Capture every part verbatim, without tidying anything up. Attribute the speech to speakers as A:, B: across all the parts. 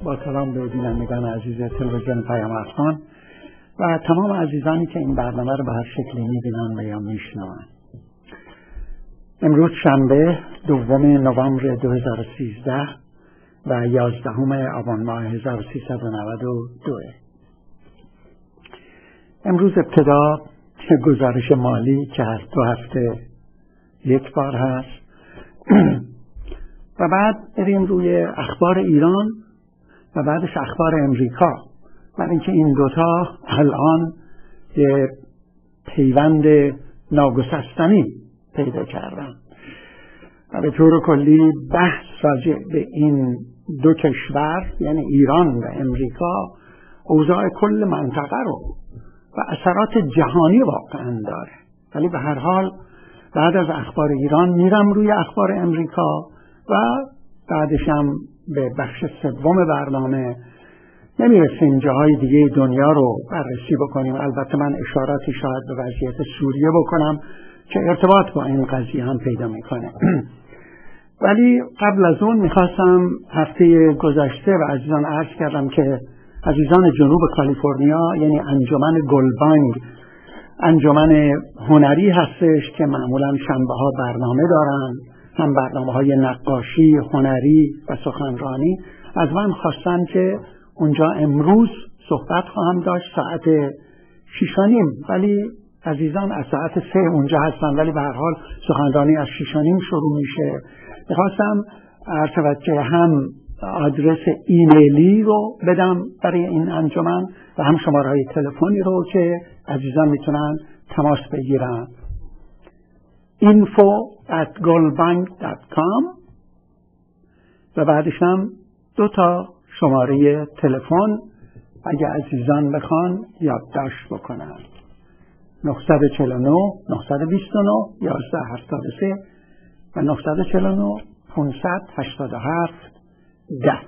A: با سلام به بینندگان عزیز تلویزیون پیام افغان و تمام عزیزانی که این برنامه رو به هر شکلی می‌بینن و یا میشنون. امروز شنبه دوم نوامبر دو هزار و سیزده و یازدهم آبان ماه هزار و سیصد و نود و دو. امروز ابتدا گزارش مالی که هر دو هفته یک بار هست و بعد بریم روی اخبار ایران و بعدش اخبار امریکا، برای اینکه این دوتا الان یه پیوند ناگسستنی پیدا کردن و به طور کلی بحث راجع به این دو کشور یعنی ایران و امریکا اوضاع کل منطقه رو و اثرات جهانی واقعا داره. ولی به هر حال بعد از اخبار ایران میرم روی اخبار امریکا و بعدش هم به بخش سوم برنامه نمیرسیم جاهای دیگه دنیا رو بررسی بکنیم. البته من اشاراتی شاید به وضعیت سوریه بکنم که ارتباط با این قضیه هم پیدا میکنه. ولی قبل از اون میخواستم هفته گذشته و عزیزان عرض کردم که عزیزان جنوب کالیفرنیا یعنی انجمن گلبانگ انجمن هنری هستش که معمولا شنبه ها برنامه دارن، هم برنامه های نقاشی، هنری و سخنرانی. از من خواستن که اونجا امروز صحبت خواهم داشت ساعت شیش و نیم، ولی عزیزان از ساعت سه اونجا هستن ولی به هر حال سخنرانی از شیش و نیم شروع میشه. میخواستم عرض که هم آدرس ایمیلی رو بدم برای این انجمن و هم شماره های تلفنی رو که عزیزان میتونن تماس بگیرن. info at golbank dot com و بعدش هم دو تا شماره تلفن اگه عزیزان بخوان یادداشت بکنن: نه چهار نه نه دو نه یازده هفتاد و سه و نه چهار نه پانصد و هشتاد و هفت ده.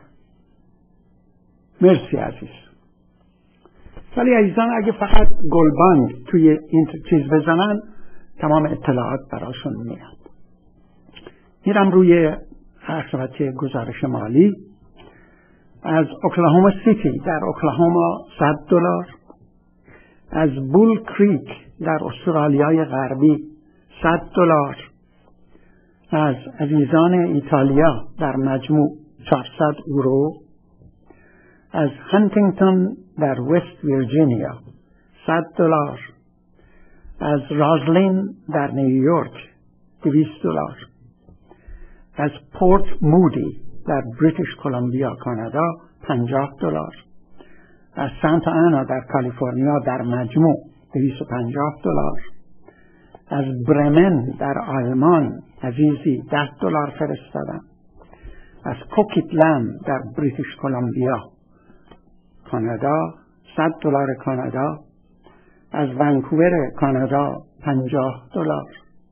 A: مرسی عزیز. ولی عزیزان اگه فقط گلبانگ توی این چیز بزنن تمام اطلاعات براشون میاد. میرم روی حسابت گزارش مالی. از اوکلاهوما سیتی در اوکلاهوما صد دلار، از بول کریک در استرالیای غربی صد دلار، از عزیزان ایتالیا در مجموع چهارصد یورو، از هانتینگتون در وست ویرجینیا صد دلار، از رازلین در نیویورک دویست دلار، از پورت مودی در بریتیش کلمبیا کانادا پنجاه دلار، از سانتا آنا در کالیفرنیا در مجموع دویست و پنجاه دلار، از برمن در آلمان عزیزی ده دلار فرستادم، از کوکیتلند در بریتیش کلمبیا کانادا صد دلار کانادا، از ونکوور کانادا پنجاه دلار.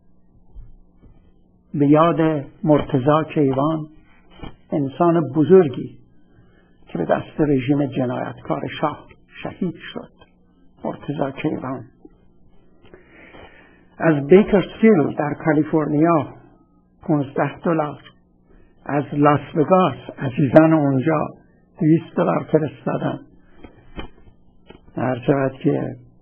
A: به یاد مرتضی کیوان، انسان بزرگی که به دست رژیم جنایتکار شاه شهید شد، مرتضی کیوان. از بیکرزفیلد در کالیفرنیا پانزده دلار، از لاس وگاس عزیزان اونجا دویست دلار فرستادن. هر شود که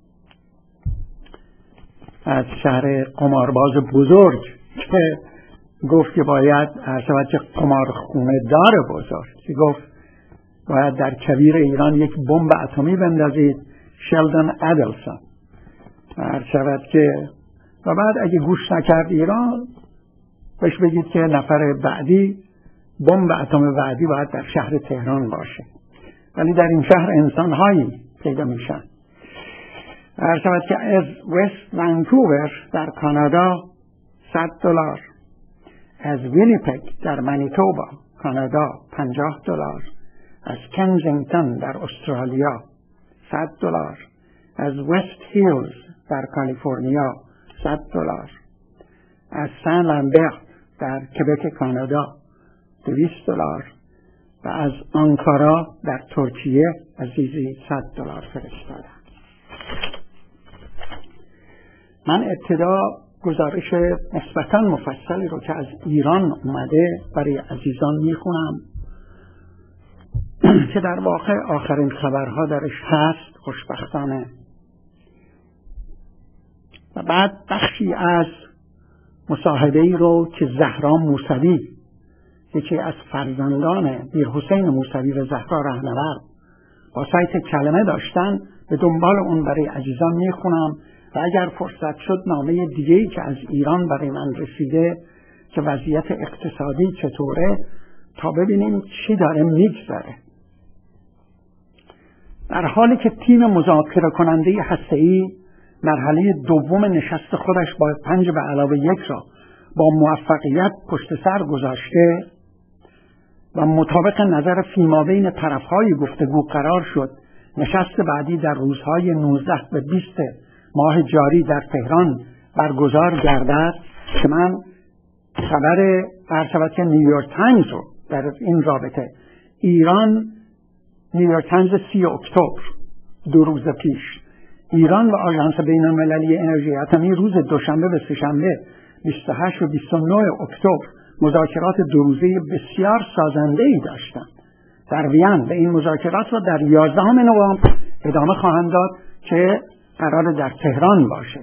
A: از شهر قمارباز بزرگ که گفت که باید هر شود که قمارخونه دار بزرگ که گفت باید در کویر ایران یک بمب اتمی بندازید، شلدن ادلسون. هر شود که و بعد اگه گوش نکرد ایران بهش بگید که نفر بعدی بمب اتم بعدی باید در شهر تهران باشه. ولی در این شهر انسان‌هایی پیدا میشن. هر شود که از وست ونکوور در کانادا صد دلار، از وینیپگ در منیتوبا کانادا پنجاه دلار، از کنزینگتون در استرالیا صد دلار، از وست هیلز در کالیفرنیا صد دلار، از سان لامبرت در کبک کانادا دویست دلار و از آنکارا در ترکیه عزیزی صد دلار فرستادم. من ابتدا گزارش نسبتاً مفصلی رو که از ایران اومده برای عزیزان میخونم که در واقع آخرین خبرها درش هست خوشبختانه. و بعد بخشی از مصاحبه‌ای رو که زهرا موسوی، یکی از فرزندان میر حسین موسوی و زهرا رهنورد، با سایت کلمه داشتن، به دنبال اون برای عزیزان میخونم و اگر فرصت شد نامه دیگه‌ای که از ایران برای من رسیده که وضعیت اقتصادی چطوره تا ببینیم چی داره میگذره. در حالی که تیم مذاکره کننده هسته‌ای مرحله دوم نشست خودش با پنج به علاوه یک را با موفقیت پشت سر گذاشته و مطابق نظر فیمابین طرفهای گفتگو قرار شد نشست بعدی در روزهای نوزده و بیست ماه جاری در تهران برگزار گردد، که من خبر ارشبت که نیویورک تایمز رو در این رابطه، ایران، نیویورک تایمز سی اکتبر، دو روز پیش، ایران و آژانس بین المللی انرژی اتمی روز دوشنبه و سه‌شنبه بیست و هشت و بیست و نه اکتبر مذاکرات دو روزه بسیار سازنده‌ای داشتند در وین و این مذاکرات را در یازدهم نوامبر ادامه خواهند داد که قرار در تهران باشه.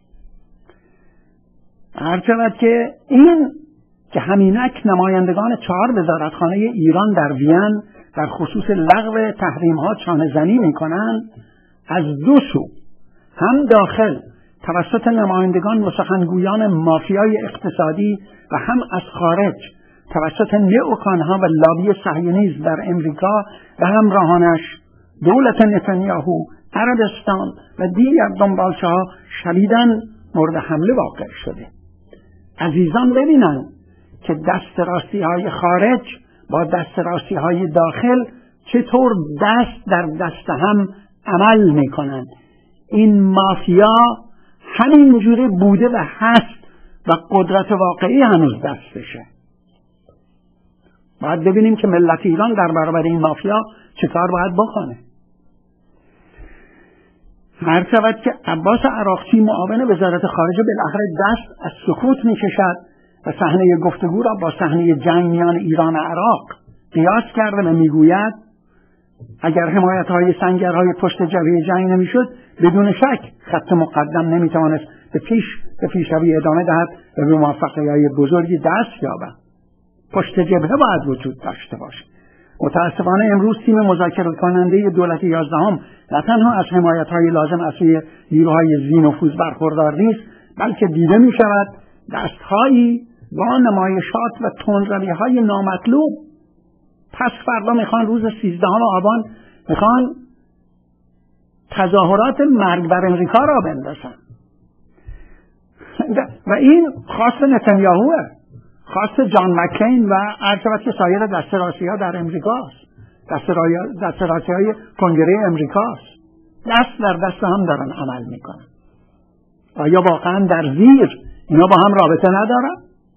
A: هر شود که این که همینک نمایندگان چهار وزارتخانه ایران در وین در خصوص لغو تحریم‌ها چانه زنی می‌کنند، از دو سو، هم داخل توسط نمایندگان و سخنگویان مافیای اقتصادی و هم از خارج توسط نئوکان‌ها و لابی صهیونیسم در امریکا و همراهانش، دولت نتانیاهو، عربستان و دیگر دنبالچه‌ها شدیداً مورد حمله واقع شده. عزیزان ببینن که دست راستی های خارج با دست راستی های داخل چطور دست در دست هم عمل میکنند. این مافیا همینجوری بوده و هست و قدرت واقعی هنوز دستشه. باید ببینیم که ملت ایران در برابر این مافیا چه کار باید بکنه. هر شود که عباس عراقچی معاون وزارت خارجه بالاخره دست از سکوت میکشد و صحنه گفتگو را با صحنه جنگ میان ایران و عراق قیاس کرده و میگوید اگر حمایت‌های سنگرهای پشت جبهه جنگ نمیشد، بدون شک خط مقدم نمیتوانست به پیش به پیشروی ادامه دهد و به موفقیت‌های بزرگی دست یابد. پشت جبهه باید وجود داشته باشد. متاسفانه امروز تیم مذاکره کننده دولت یازدهم نه تنها از حمایت‌های لازم از سوی نیروهای ذی‌نفوذ برخوردار نیست، بلکه دیده می‌شود دست‌هایی با نمایشات و تندروی‌های نامطلوب. پس فردا میخوان روز سیزدهم آبان میخوان تظاهرات مرگ بر امریکا را بندازن و این خاص نتانیاهوه، خاص جان مکین و ارشبت که سایر دست راستی‌ها در امریکاست، دست راستی‌های کنگره امریکاست. دست در دست هم دارن عمل میکنن. آیا واقعا در زیر اینا با هم رابطه ندارن؟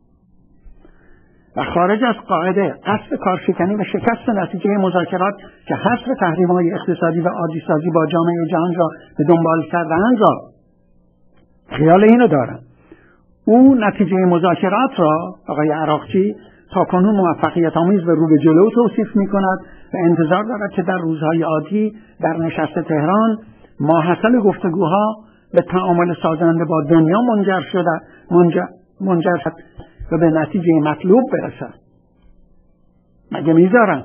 A: و خارج از قاعده قصد کارشکنی و شکست نتیجه مذاکرات که حذف تحریم‌های اقتصادی و عادی‌سازی با جامعه جهان را به دنبال کرده‌اند را خیال اینو دارن. او نتیجه مذاکرات را آقای عراقچی تا کنون موفقیت آمیز و رو به جلو توصیف می‌کند و انتظار دارد که در روزهای آتی در نشست تهران ماحصل گفتگوها به تعامل سازنده با دنیا منجر شده منجر منجر شد و به نتیجه مطلوب برسد. مگه میذارن؟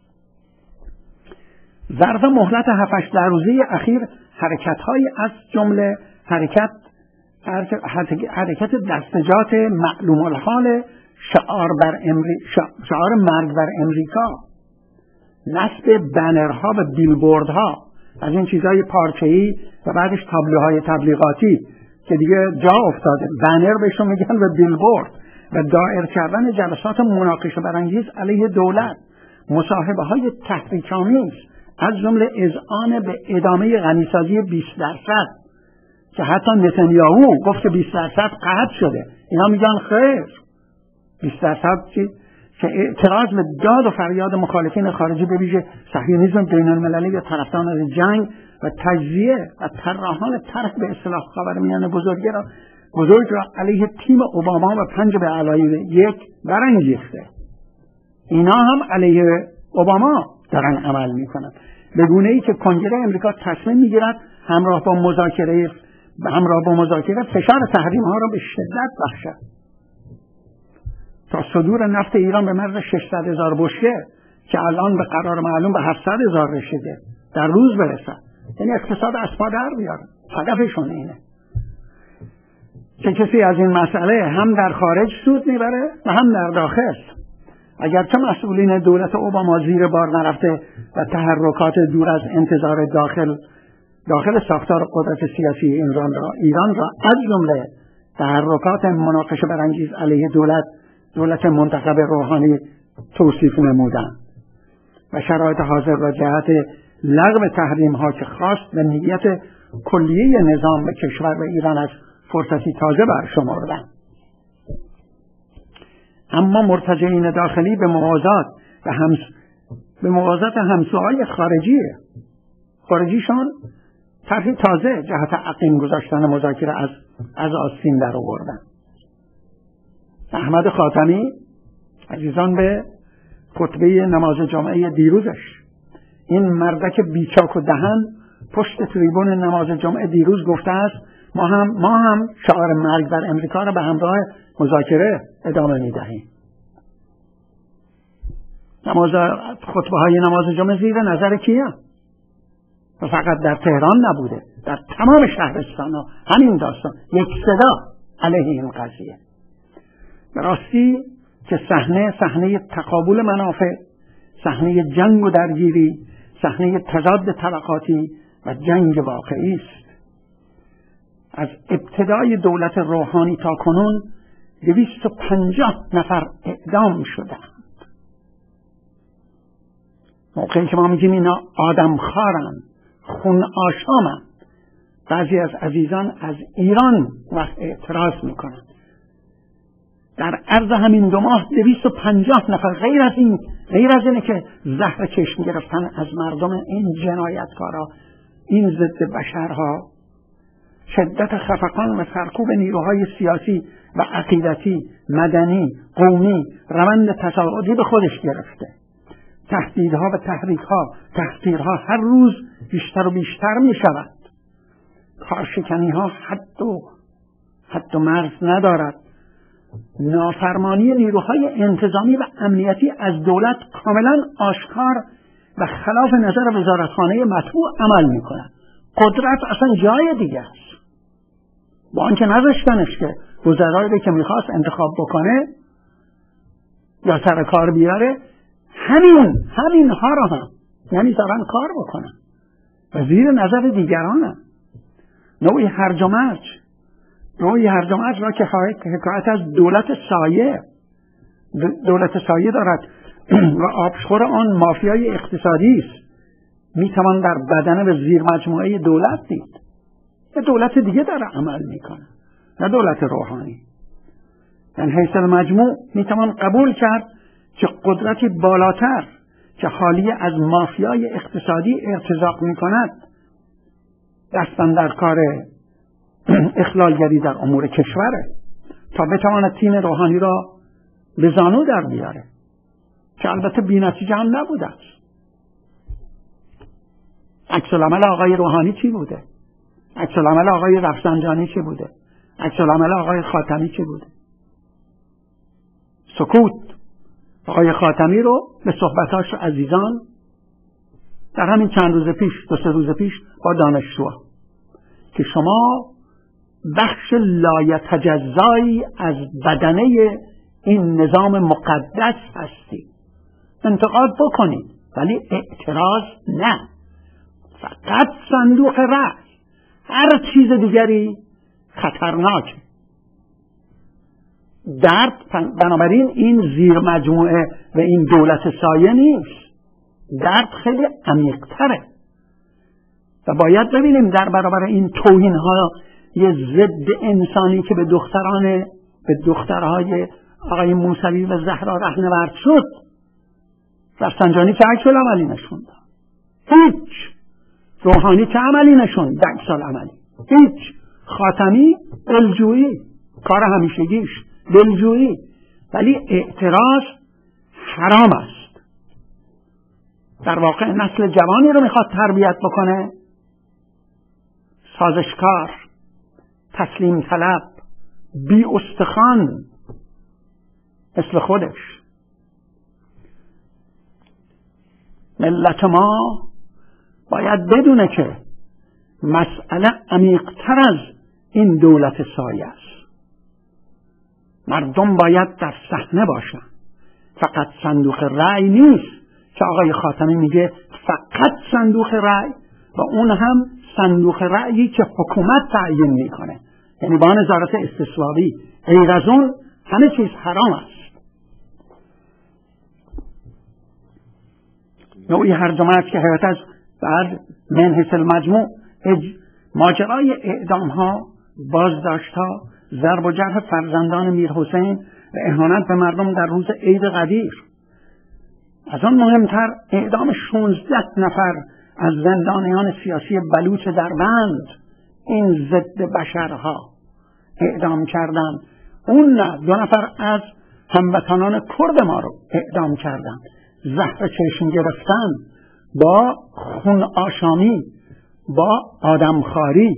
A: ظرف مهلت هفت هشت روزه اخیر حرکت‌های از جمله حرکت حرکت دستجات معلوم الحال شعار بر امری... شعار مرگ بر امریکا، نصب بنرها و بیلبوردها از این چیزهای پارچه‌ای و بعدش تابلوهای تبلیغاتی که دیگه جا افتاده، بنر بهشون میگن و بیلبورد، و دایر کردن جلسات مناقشه برانگیز علیه دولت، مصاحبه های تحریک‌آمیز از جمله اذعان به ادامه غنیسازی بیست درصد که حتی نتانیاهو گفت بیست درصد قطع شده، اینا میگن خیر بیست درصد چی؟ که اعتراض به داد و فریاد مخالفین خارجی به ویژه صهیونیسم بین المللی و طرفداران جنگ و تجزیه و طراحان طرح به اصطلاح خاورمیانه بزرگ را بزرگ را علیه تیم اوباما و پنج به علاوه یک برانگیخته. اینا هم علیه اوباما دارن عمل میکنن، به گونه ای که کنگره امریکا تصمیم میگیرد همراه با مذاکره همراه با مذاکره فشار تحریم ها را به شدت بخشد تا صدور نفت ایران به مرز ششصد هزار بشکه که الان به قرار معلوم به هفتصد هزار رسیده در روز برسد. یعنی اقتصاد از پا در بیاره. هدفشون اینه که کسی از این مسئله هم در خارج سود میبره و هم در داخل. اگرچه مسئولین دولت اوباما زیر بار نرفته و تحرکات دور از انتظار داخل داخل ساختار قدرت سیاسی ایران را ایران را از جمله تحرکات مناقشه برانگیز علیه دولت دولت منتخب روحانی توصیف نمودند و شرایط حاضر را جهت لغو تحریم ها که خواست به نیت کلیه نظام به کشور و ایران از فرصتی تازه برشمردند. اما مرتجعین داخلی به موازات و همس... به موازات همسوهای خارجی خارجیشان طرحی تازه جهت عقیم گذاشتن مذاکره از از آستین در آوردن. احمد خاتمی عزیزان به خطبه نماز جمعه دیروزش، این مردک بیچاک و دهن پشت تریبون نماز جمعه دیروز گفته است ما هم ما هم شعار مرگ بر امریکا را به همراه مذاکره ادامه می‌دهیم. نماز خطبه های نماز جمعه زیر نظر کیه؟ و فقط در تهران نبوده، در تمام شهرستان ها همین داستان یک صدا علیه این قضیه. به راستی که صحنه صحنه تقابل منافع، صحنه جنگ و درگیری، صحنه تضاد طبقاتی و جنگ واقعی است. از ابتدای دولت روحانی تا کنون دویست و پنجاه نفر اعدام شدند. موقعی که ما میگیم اینا آدمخوارند، خون آشامند، بعضی از عزیزان از ایران وقت اعتراض میکنند. در عرض همین دو ماه دویست و پنجاه نفر، غیر از این غیر از اینه که زهر چشم گرفتن از مردم این جنایتکارا، این ضد بشرها، شدت خفقان و سرکوب نیروهای سیاسی و عقیدتی، مدنی، قومی، روند تصاعدی به خودش گرفته. تهدیدها و تحریکها، تحقیرها هر روز بیشتر و بیشتر می شود. کارشکنی ها حد و حد و مرز ندارد. نافرمانی نیروهای انتظامی و امنیتی از دولت کاملا آشکار و خلاف نظر وزارتخانه مطبوع عمل می کند. قدرت اصلا جای دیگه است. با آنکه نذاشتنش که وزرایی که میخواست انتخاب بکنه یا سر کار بیاره، همین همین ها را هم نمیذارن کار بکنن و زیر نظر دیگرانه. نوعی هرج و مرج نوعی هرج و مرج را که حکایت از دولت سایه دولت سایه دارد و آبشخور آن مافیای اقتصادی است میتوان در بدن و زیر مجموعه دولت دید. یه دولت دیگه داره عمل میکنه، نه دولت روحانی. در حیث المجموع میتوان قبول کرد که قدرتی بالاتر که حالی از مافیای اقتصادی ارتزاق میکند دستن در کار اخلالگری در امور کشوره تا بتواند تیم روحانی را به زانو در بیاره، که البته بی نتیجه هم نبوده است. عکس العمل آقای روحانی چی بوده؟ عکس العمل آقای رفسنجانی چی بوده؟ عکس العمل آقای خاتمی چی بوده؟ سکوت. آقای خاتمی رو به صحبتاش عزیزان در همین چند روز پیش دو سه روز پیش با دانشجوها که شما بخش لایتجزایی از بدنه این نظام مقدس هستید، انتقاد بکنید ولی اعتراض نه، فقط صندوق رأی. هر چیز دیگری خطرناکه. درد بنابراین این زیر مجموعه و این دولت سایه نیست، درد خیلی عمیق‌تره و باید ببینیم در برابر این توهین ها یه ضد انسانی که به دختران به دخترهای آقای موسوی و زهرا رهنورد شد، رفسنجانی چه عکس العملی نشوند؟ هیچ. روحانی چه عملی نشوند؟ عکس العملی هیچ. خاتمی دلجویی، کار همیشگیش دلجویی، ولی اعتراض حرام است. در واقع نسل جوانی رو میخواد تربیت بکنه، سازشکار، تسلیم طلب، بی استخوان مثل خودش. ملت ما باید بدونه که مسئله عمیق‌تر از این دولت سایه است. مردم باید در صحنه باشن، فقط صندوق رأی نیست که آقای خاتمی میگه فقط صندوق رأی، و اون هم صندوق رأیی که حکومت تعیین میکنه، یعنی با نظارت استثوابی. غیر از اون همه چیز حرام است. نوعی هرجامه است که حیات از بعد من حیث المجموع ماجرای اعدام ها، بازداشت ها، ضرب و جرح فرزندان میر حسین و اهانت به مردم در روز عید قدیر، از آن مهمتر اعدام شانزده نفر از زندانیان سیاسی بلوچ دربند، این ضد بشرها اعدام کردند. اون نه، دو نفر از هموطنان کرد ما رو اعدام کردند، زهر چشم گرفتن، با خون آشامی، با آدمخواری.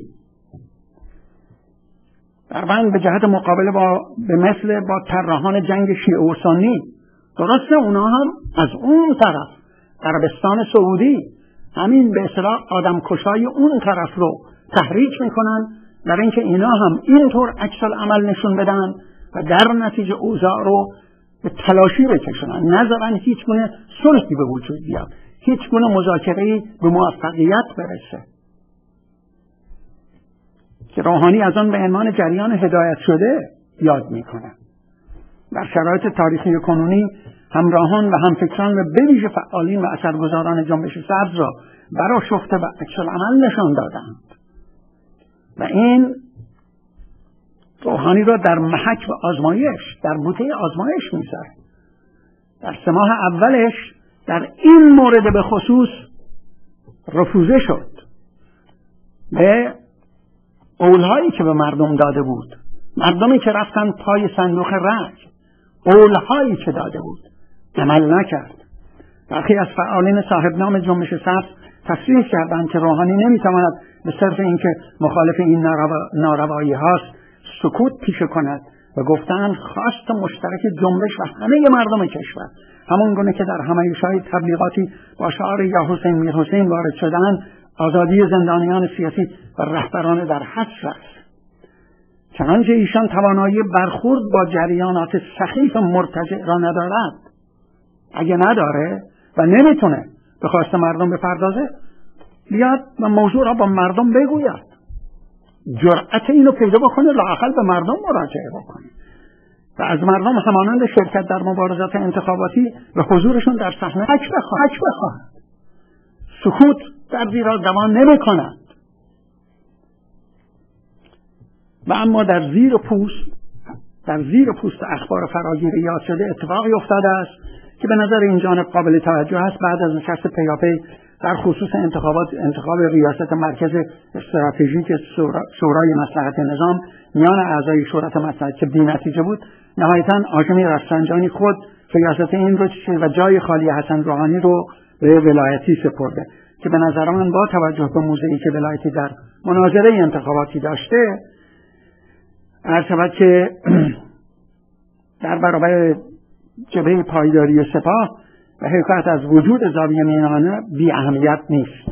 A: دربند به جهت مقابله با به مثل با طراحان جنگ شیعه و سنی، درسته اونا هم از اون طرف عربستان سعودی همین به اصطلاح آدمکشای اون طرف رو تحریک میکنن، برای اینکه اینا هم اینطور عکس العمل نشون بدن و در نتیجه اوضاع رو به تلاشی بکشونن، نذارن هیچ گونه صلحی به وجود بیاد، هیچ گونه مذاکره‌ای به موفقیت برسه. که روحانی از آن به عنوان جریان هدایت شده یاد میکنه. در شرایط تاریخی کنونی همراهان و همفکران و به ویژه فعالین و اثرگذاران جنبش سبز را برآشفته و عکس العمل نشان دادند و این روحانی را در محک و آزمایش، در بوته آزمایش میذاره. در سه ماه اولش در این مورد به خصوص رفوزه شد به قولهایی که به مردم داده بود، مردمی که رفتن پای صندوق رأی، قولهایی که داده بود عمل نکرد. برخی از فعالین صاحب نام جنبش سبز تصریح کردند که روحانی نمیتواند به صرف اینکه مخالف این ناروا... ناروایی هاست سکوت پیشه کند و گفتند خواست مشترک جنبش و همه مردم کشور، همون گونه که در همایش‌های تبلیغاتی با شعار یا حسین میر حسین وارد شدند، آزادی زندانیان سیاسی و رهبران در حصر است. چنانچه ایشان توانایی برخورد با جریانات سخیف مرتجع را ندارد. اگه نداره و نمیتونه به خواست مردم بپردازه، بیاد و موضوع را با مردم بگوید، جرأت اینو پیدا بکنه، لااقل به مردم مراجعه بکنه و از مردم همانند شرکت در مبارزات انتخاباتی و حضورشون در صحنه حق بخواهد. حق بخواهد. سکوت در زیرا دوان نمی کند. و اما در زیر پوست در زیر پوست اخبار فراگیر یاد شده اتفاقی افتاده است که به نظر این جانب قابل توجه است. بعد از نشست پیاپی در خصوص انتخابات انتخاب ریاست مرکز استراتژیک شورای مصلحت نظام میان اعضای شورای مصلحت که بی‌نتیجه بود، نهایتاً هاشمی رفسنجانی خود ریاست این رو و جای خالی حسن روحانی رو به ولایتی سپرده که به نظر من با توجه به موضعی که ولایتی در مناظره انتخاباتی داشته، عرض شود که در برابر جبهه پایداری سپاه و حکایت از وجود زاویه میانه بی اهمیت نیست.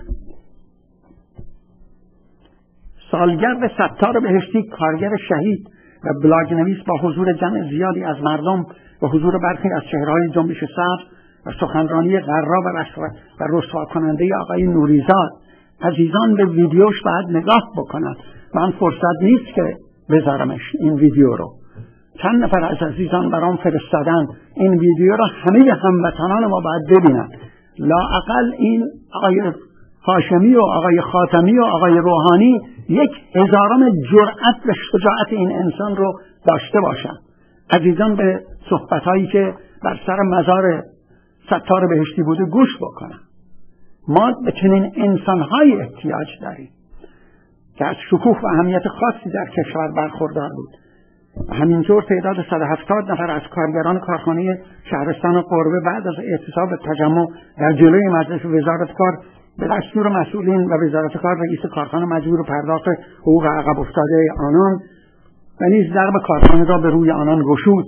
A: سالگرد ستار بهشتی، کارگر شهید و بلاگ نویس، با حضور جمع زیادی از مردم و حضور برخی از چهره‌های جنبش سبز و سخنرانی غرا و رسوا کننده آقای نوریزاد، عزیزان به ویدیوش باید نگاه بکنند. من فرصت نیست که بذارمش این ویدیو رو. چند نفر از عزیزان برام فرستادن این ویدیو رو، همه هموطنان ما باید ببینن. لااقل این آقای هاشمی و آقای خاتمی و آقای روحانی یک هزارم جرأت و شجاعت این انسان رو داشته باشن. عزیزان به صحبت‌هایی که بر سر مزار ستار بهشتی بوده گوش بکنن. ما به چنین انسان‌های احتیاج داریم که از شکوه و اهمیت خاصی در کشور برخوردار بود. همینطور تعداد صد و هفتاد نفر از کارگران کارخانه شهرستان قربه بعد از اعتصاب تجمع در جلوی مجلس وزارت کار به دستور مسئولین و وزارت کار رئیس کارخانه مجبور پرداخت حقوق عقب افتاده آنان و نیز درب کارخانه را به روی آنان گشود.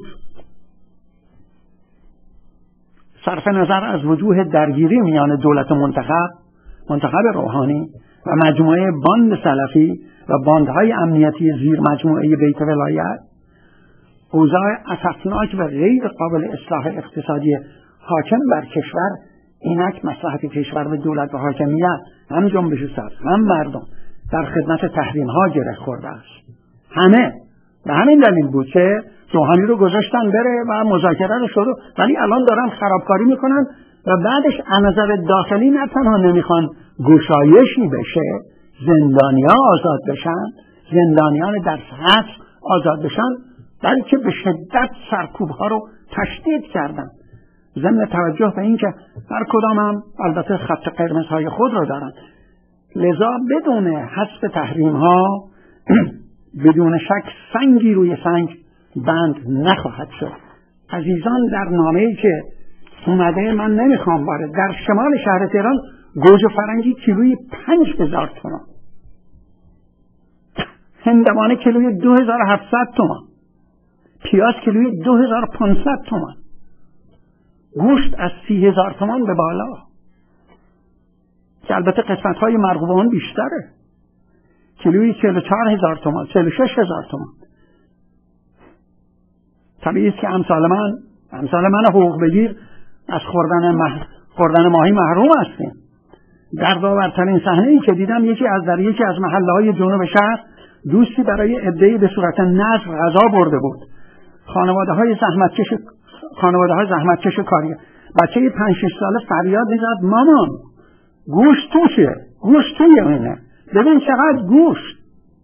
A: صرف نظر از وجوه درگیری میان دولت منتخب منتخب روحانی و مجموعه باند سلفی و باندهای امنیتی زیر مجموعه بیت ولایت، اوضاع اسفناک و غیر قابل اصلاح اقتصادی حاکم بر کشور، اینک مصلحت کشور به دولت و حاکمیت، هم جنبش سبز هم مردم در خدمت تحریم ها گره خورده است. همه به همین دلیل بود که روحانی رو گذاشتن بره و مذاکره رو شروع، ولی الان دارن خرابکاری میکنن و بعدش از نظر داخلی نه تنها نمیخوان گشایشی بشه، زندانیان آزاد بشن، زندانیان در حبس آزاد بشن، بلکه به شدت سرکوب ها رو تشدید کردن، ضمن توجه به این که هر کدام هم البته خط قرمزهای خود رو دارن. لذا بدون حذف تحریم ها بدون شک سنگی روی سنگ بند نخواهد شد. عزیزان، در نامه‌ای که اومده من نمیخوام وارد، در شمال شهر تهران گوجه فرنگی کیلوی پنج هزار تومان، هندوانه کیلوی دو هزار و هفتصد تومان، پیاز کیلوی دو هزار و پانصد تومان، گوشت از سی هزار تومان به بالا که البته قسمت های مرغوبان بیشتره، کیلوی چهل و چهار هزار تومان، چهل و شش هزار تومان. طبیعی است که امثال من امثال من حقوق بگیر از خوردن مح... خوردن ماهی محروم هستیم. دردآورترین صحنه ای که دیدم یکی از در یکی از محله های جنوب شهر دوستی برای عده‌ای به صورت نذر غذا برده بود. خانواده های زحمتکش خانواده های زحمتکش کاری، بچه پنج شش ساله فریاد میزد مامان گوشت توشه، گوشت توی اینه، ببین چقدر گوشت.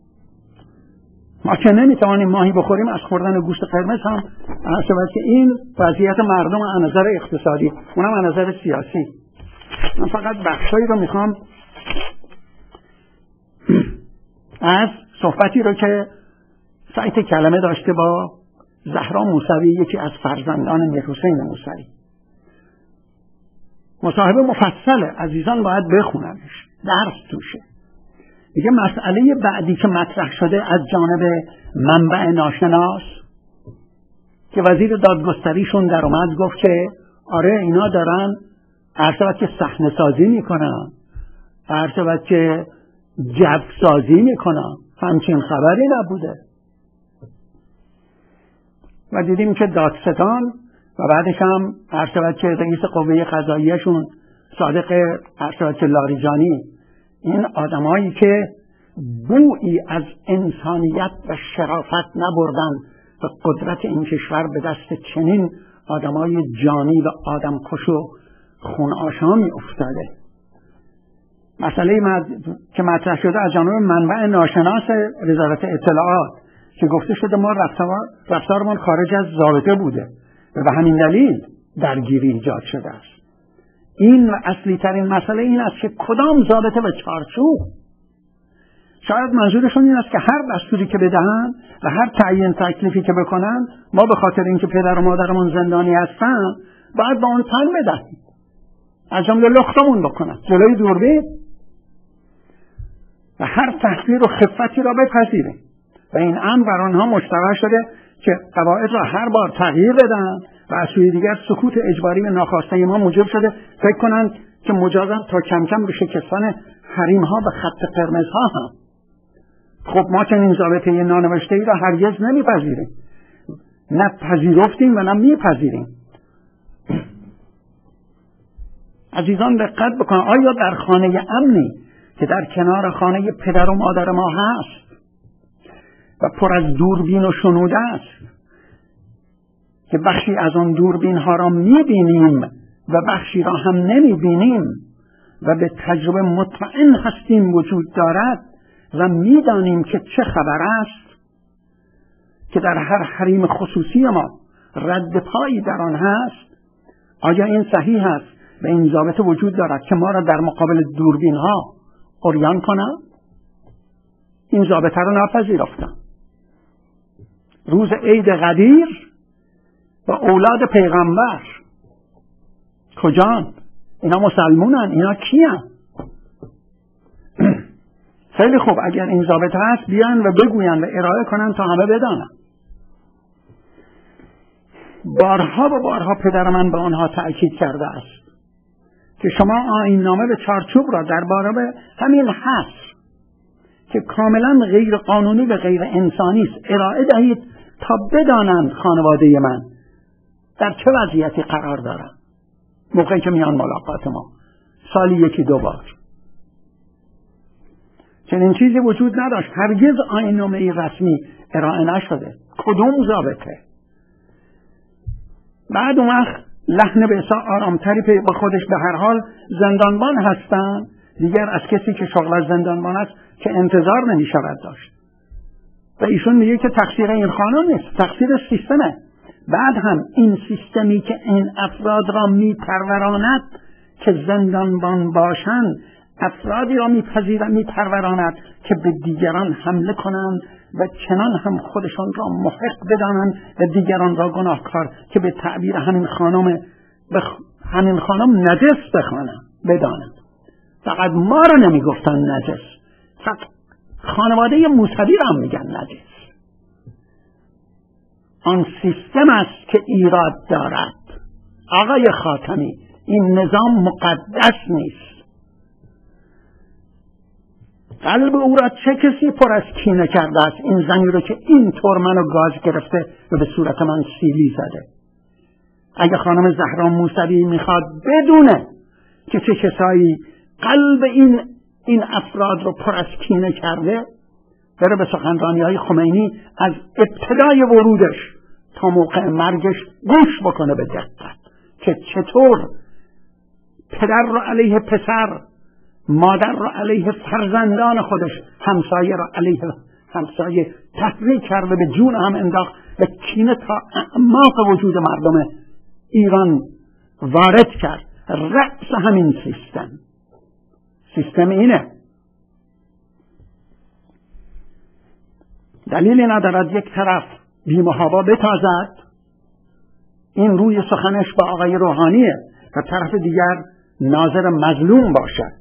A: ما که نمیتوانیم ماهی بخوریم، از خوردن گوشت قرمز هم علاوه که این وضعیت مردم از نظر اقتصادی، اونم از نظر سیاسی. من فقط بخشایی رو میخوام از صحبتی رو که سایت کلمه داشته با زهرا موسوی، یکی از فرزندان میرحسین موسوی، مصاحبه مفصله، عزیزان باید بخوننش، درس توشه. دیگه مسئله بعدی که مطرح شده از جانب منبع ناشناس که وزیر دادگستریشون در اومد گفت که آره اینا دارن عرض که صحنه سازی میکنن، عرض که جو سازی میکنن، همچین خبری نبوده. و دیدیم که دادستان و بعدش هم عرض که رئیس قوه قضاییه‌شون صادق عرض که لاریجانی، این آدمایی که بویی از انسانیت و شرافت نبردن و قدرت این کشور به دست چنین آدمای جانی و آدمکش و خون آشامی افتاده. مسئله مد... که مطرح شده از جانب منبع ناشناس وزارت اطلاعات که گفته شده ما رفتار رفتارمان خارج از ضابطه بوده و به همین دلیل درگیری ایجاد شده است. این و اصلی ترین مسئله این است که کدام ضابطه و چارچوب. شاید منظورشون این است که هر دستوری که بدهن و هر تعیین تکلیفی که بکنن، ما به خاطر اینکه پدر و مادرمون زندانی هستن باید با اون تن بدهیم، از جمله لختمون بکنن جلوی دوربین و هر تحقیر و خفتی را بپذیریم و این امر بر آنها مشترک شده که قواعد را هر بار تغییر بدن و از سوی دیگر سکوت اجباری و ناخواسته ما موجب شده فکر کنند که مجازن تا کم کم به شکستن حریم ها به خط قرمز ها هم. خب ما چنین ضابطه نانوشته ای را هرگز نمیپذیریم، نه پذیرفتیم و نه میپذیریم. عزیزان دقت بکنید، آیا در خانه امنی که در کنار خانه پدر و مادر ما هست و پر از دوربین و شنوده است که بخشی از آن دوربین ها را میبینیم و بخشی را هم نمیبینیم و به تجربه مطمئن هستیم وجود دارد و میدانیم که چه خبر است، که در هر حریم خصوصی ما رد پایی در آن هست، آیا این صحیح است و این ضابطه وجود دارد که ما را در مقابل دوربین ها عریان کنند؟ این ضابطه را نپذیرفتند روز عید قدیر و اولاد پیغمبر کجان؟ اینا مسلمونن، اینا کیان؟ خیلی خوب، اگر این ضابطه هست بیان و بگوین و ارائه کنن تا همه بدانن. بارها و بارها پدر من به آنها تأکید کرده است که شما آیین نامه به چارچوب را درباره همین حصر که کاملا غیر قانونی و غیر انسانی است ارائه دهید تا بدانند خانواده من در چه وضعیتی قرار دارند موقعی که میان ملاقات ما سالی یکی دو بار. چنین چیزی وجود نداشت، هرگز آیین نامه رسمی ارائه نشده. کدوم ضابطه؟ بعد اون وقت لحن بسیار آرامتری به خودش، به هر حال زندانبان هستن دیگر، از کسی که شغل از زندانبان است که انتظار نمی شود داشت. و ایشون میگه که تقصیر این خانم نیست، تقصیر سیستمه. بعد هم این سیستمی که این افراد را میپروراند که زندانبان باشند، افرادی را میپذیرند میپروراند که به دیگران حمله کنند و چنان هم خودشان را محق بدانند و دیگران را گناهکار، که به تعبیر همین خانم بخ... همین خانم نجس بخوانند بدانند. فقط ما را نمیگفتن نجس، فقط خانواده موسوی را هم میگن نجس. آن سیستم است که ایراد دارد. آقای خاتمی، این نظام مقدس نیست. قلب او را چه کسی پر از کینه کرده است؟ این زنی رو که این طور منو گاز گرفته و به صورت من سیلی زده. اگه خانم زهرا موسوی میخواد بدونه که چه کسایی قلب این این افراد رو پر از کینه کرده، بره به سخنرانی های خمینی از ابتدای ورودش تا موقع مرگش گوش بکنه به دقت که چطور پدر رو علیه پسر، مادر رو علیه فرزندان خودش، همسایه رو علیه همسایه تحریک کرده، به جون هم انداخت و کینه تا اعماق وجود مردم ایران وارد کرد. رأس همین سیستم سیستم اینه. دلیلی ندارد یک طرف بی‌محابا بتازد، این روی سخنش با آقای روحانیه، و طرف دیگر ناظر مظلوم باشد.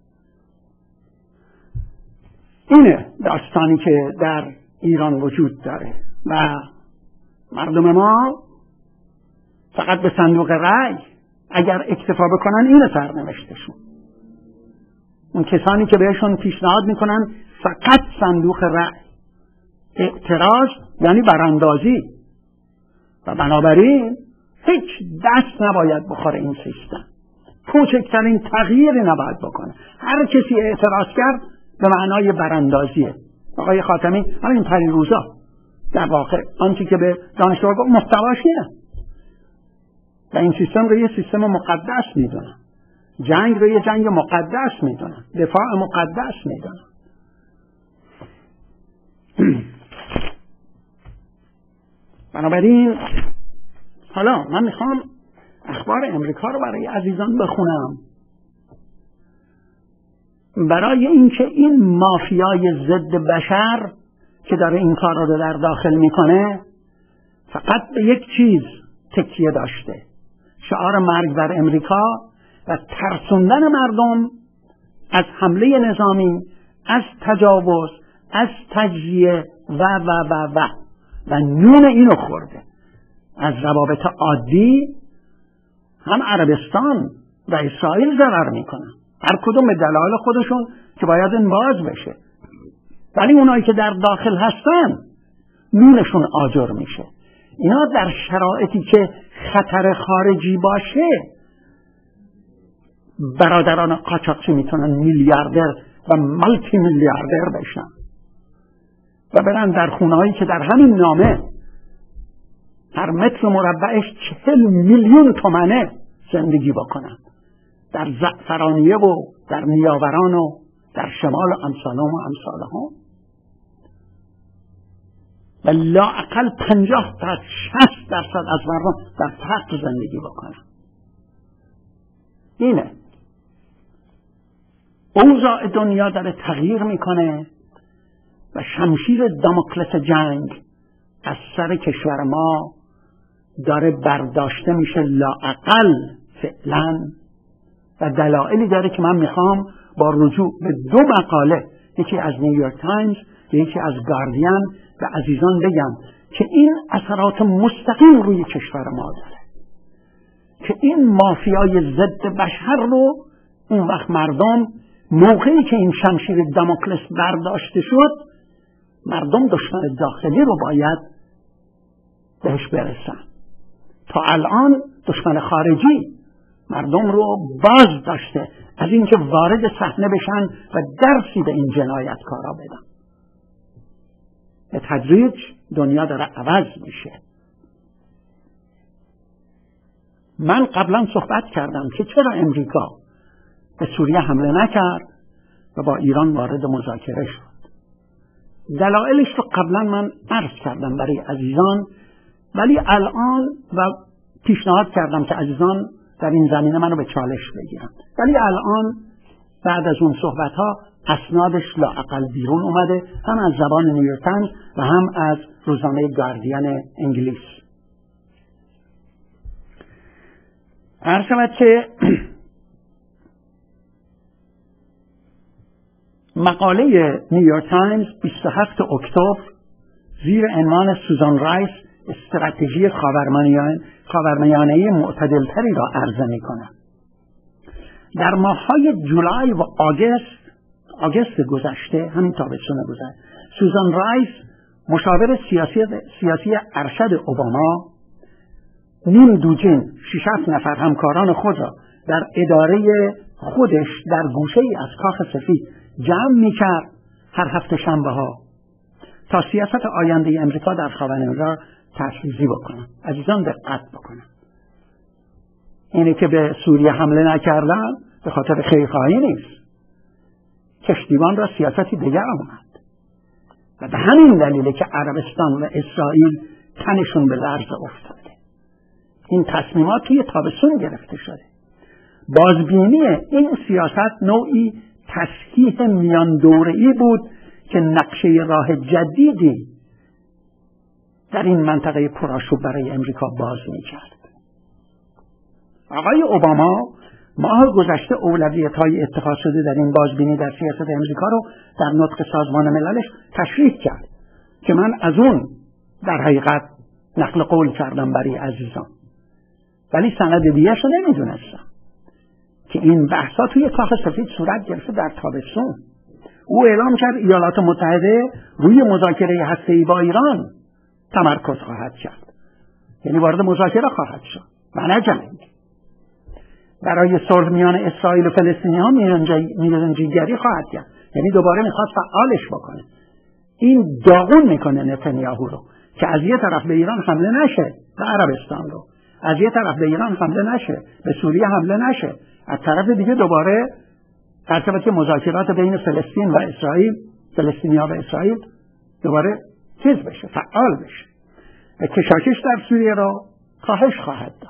A: اینه داستانی که در ایران وجود داره و مردم ما فقط به صندوق رأی اگر اکتفا بکنن اینه سرنوشتشون. اون کسانی که بهشون پیشنهاد میکنن فقط صندوق رأی، اعتراض یعنی براندازی، و بنابراین هیچ دست نباید بخوره این سیستم، کوچکترین تغییری نباید بکنه. هر کسی اعتراض کرد به معنای براندازیه. آقای خاتمی همین پری روزا در واقع آنچه که به دانشجوها گفت محتواش اینه و این سیستم رو یه سیستم مقدس میدونن، جنگ رو یه جنگ مقدس میدونن، دفاع مقدس میدونن. بنابراین حالا من میخوام اخبار امریکا رو برای عزیزان بخونم، برای اینکه این مافیای ضد بشر که داره این کار رو در داخل میکنه فقط به یک چیز تکیه داشته، شعار مرگ بر امریکا و ترسوندن مردم از حمله نظامی، از تجاوز، از تجزیه و و و و و نون اینو خورده. از روابط عادی هم عربستان و اسرائیل ضرر میکنن، هر کدوم به دلایل خودشون که باید این باز بشه، ولی اونایی که در داخل هستن نونشون آجر میشه. اینا در شرایطی که خطر خارجی باشه برادران قاچاقچی میتونن میلیاردر و ملتی میلیاردر بشن و برن در خونهایی که در همین نامه هر متر مربعش چهل میلیون تومنه زندگی بکنن، در زعفرانیه و در نیاوران و در شمال امثال و امثال ها، و لااقل پنجاه تا شصت درصد از مردم در فقر زندگی بکنن. اینه اوضاع دنیا داره تغییر میکنه و شمشیر داموکلس جنگ از سر کشور ما داره برداشته میشه لااقل فعلا، و دلایلی داره که من میخوام با رجوع به دو مقاله، یکی از نیویورک تایمز و یکی از گاردین، به عزیزان بگم که این اثرات مستقیم روی کشور ما داره، که این مافیای ضد بشر رو اون وقت مردم موقعی که این شمشیر داموکلس برداشته شد، مردم دشمن داخلی رو باید بهش برسن. تا الان دشمن خارجی مردم رو باز داشته از اینکه وارد صحنه بشن و درسی به این جنایتکارا بدن. به تدریج دنیا داره عوض میشه. من قبلا صحبت کردم که چرا امریکا به سوریه حمله نکرد و با ایران وارد مذاکره شد. دلایلش رو قبلا من عرض کردم برای عزیزان، ولی الان و پیشنهاد کردم که عزیزان در این زمینه منو به چالش بگیرن، ولی الان بعد از اون صحبت ها اسنادش لااقل بیرون اومده، هم از زبان نیویورک تایمز و هم از روزنامه گاردین انگلیس. عرض شود که مقاله نیویورک تایمز بیست و هفتم اکتبر زیر عنوان سوزان رایس استراتژی خاورمیانه معتدلتری را عرضه می‌کند. در ماه‌های جولای و آگوست آگوست گذشته، همین تابستون گذشته، سوزان رایس مشاور سیاسی سیاسی ارشد اوباما نیم دوجین شش هفت نفر همکاران خود را در اداره خودش در گوشه‌ای از کاخ سفید جمع می‌کرد هر هفته شنبه‌ها تا سیاست آینده امریکا در خاورمیانه را تشریحی بکنن. عزیزان دقت بکنن، اینه که به سوریه حمله نکردن به خاطر خیرخواهی نیست، کشتیبان را سیاستی دیگر آمد و به همین دلیله که عربستان و اسرائیل تنشون به لرز افتاده. این تصمیمات توی تابستون گرفته شده. بازبینی این سیاست نوعی تصحیح میان دوره‌ای بود که نقشه راه جدیدی در این منطقه پرآشوب برای امریکا باز می‌کرد. آقای اوباما ماه گذشته اولویت‌های اتخاذ شده در این بازبینی در سیاست امریکا رو در نطق سازمان مللش تشریح کرد که من از اون در حقیقت نقل قول کردم برای عزیزان، ولی سند دیگه‌اش رو نمی‌دونستم که این بحث‌ها توی کاخ سفید صورت گرفته در تابستون. او اعلام کرد ایالات متحده روی مذاکره هسته‌ای با ایران تمرکز خواهد کرد، یعنی وارد مذاکره خواهد شد و نه جنگ. برای صلح میان اسرائیل و فلسطینی‌ها میانجیگری خواهد کرد، یعنی دوباره میخواد فعالش بکنه. این داغون میکنه نتانیاهو رو که از یه طرف به ایران حمله نشه و عربستان رو، از یه طرف به ایران حمله نشه، به سوریه حمله نشه، از طرف دیگه دوباره در که مذاکرات بین فلسطین و اسرائیل، فلسطینی‌ها و اسرائیل دوباره چیز بشه، فعال بشه و کشاکش در سوریه رو کاهش خواهد داد.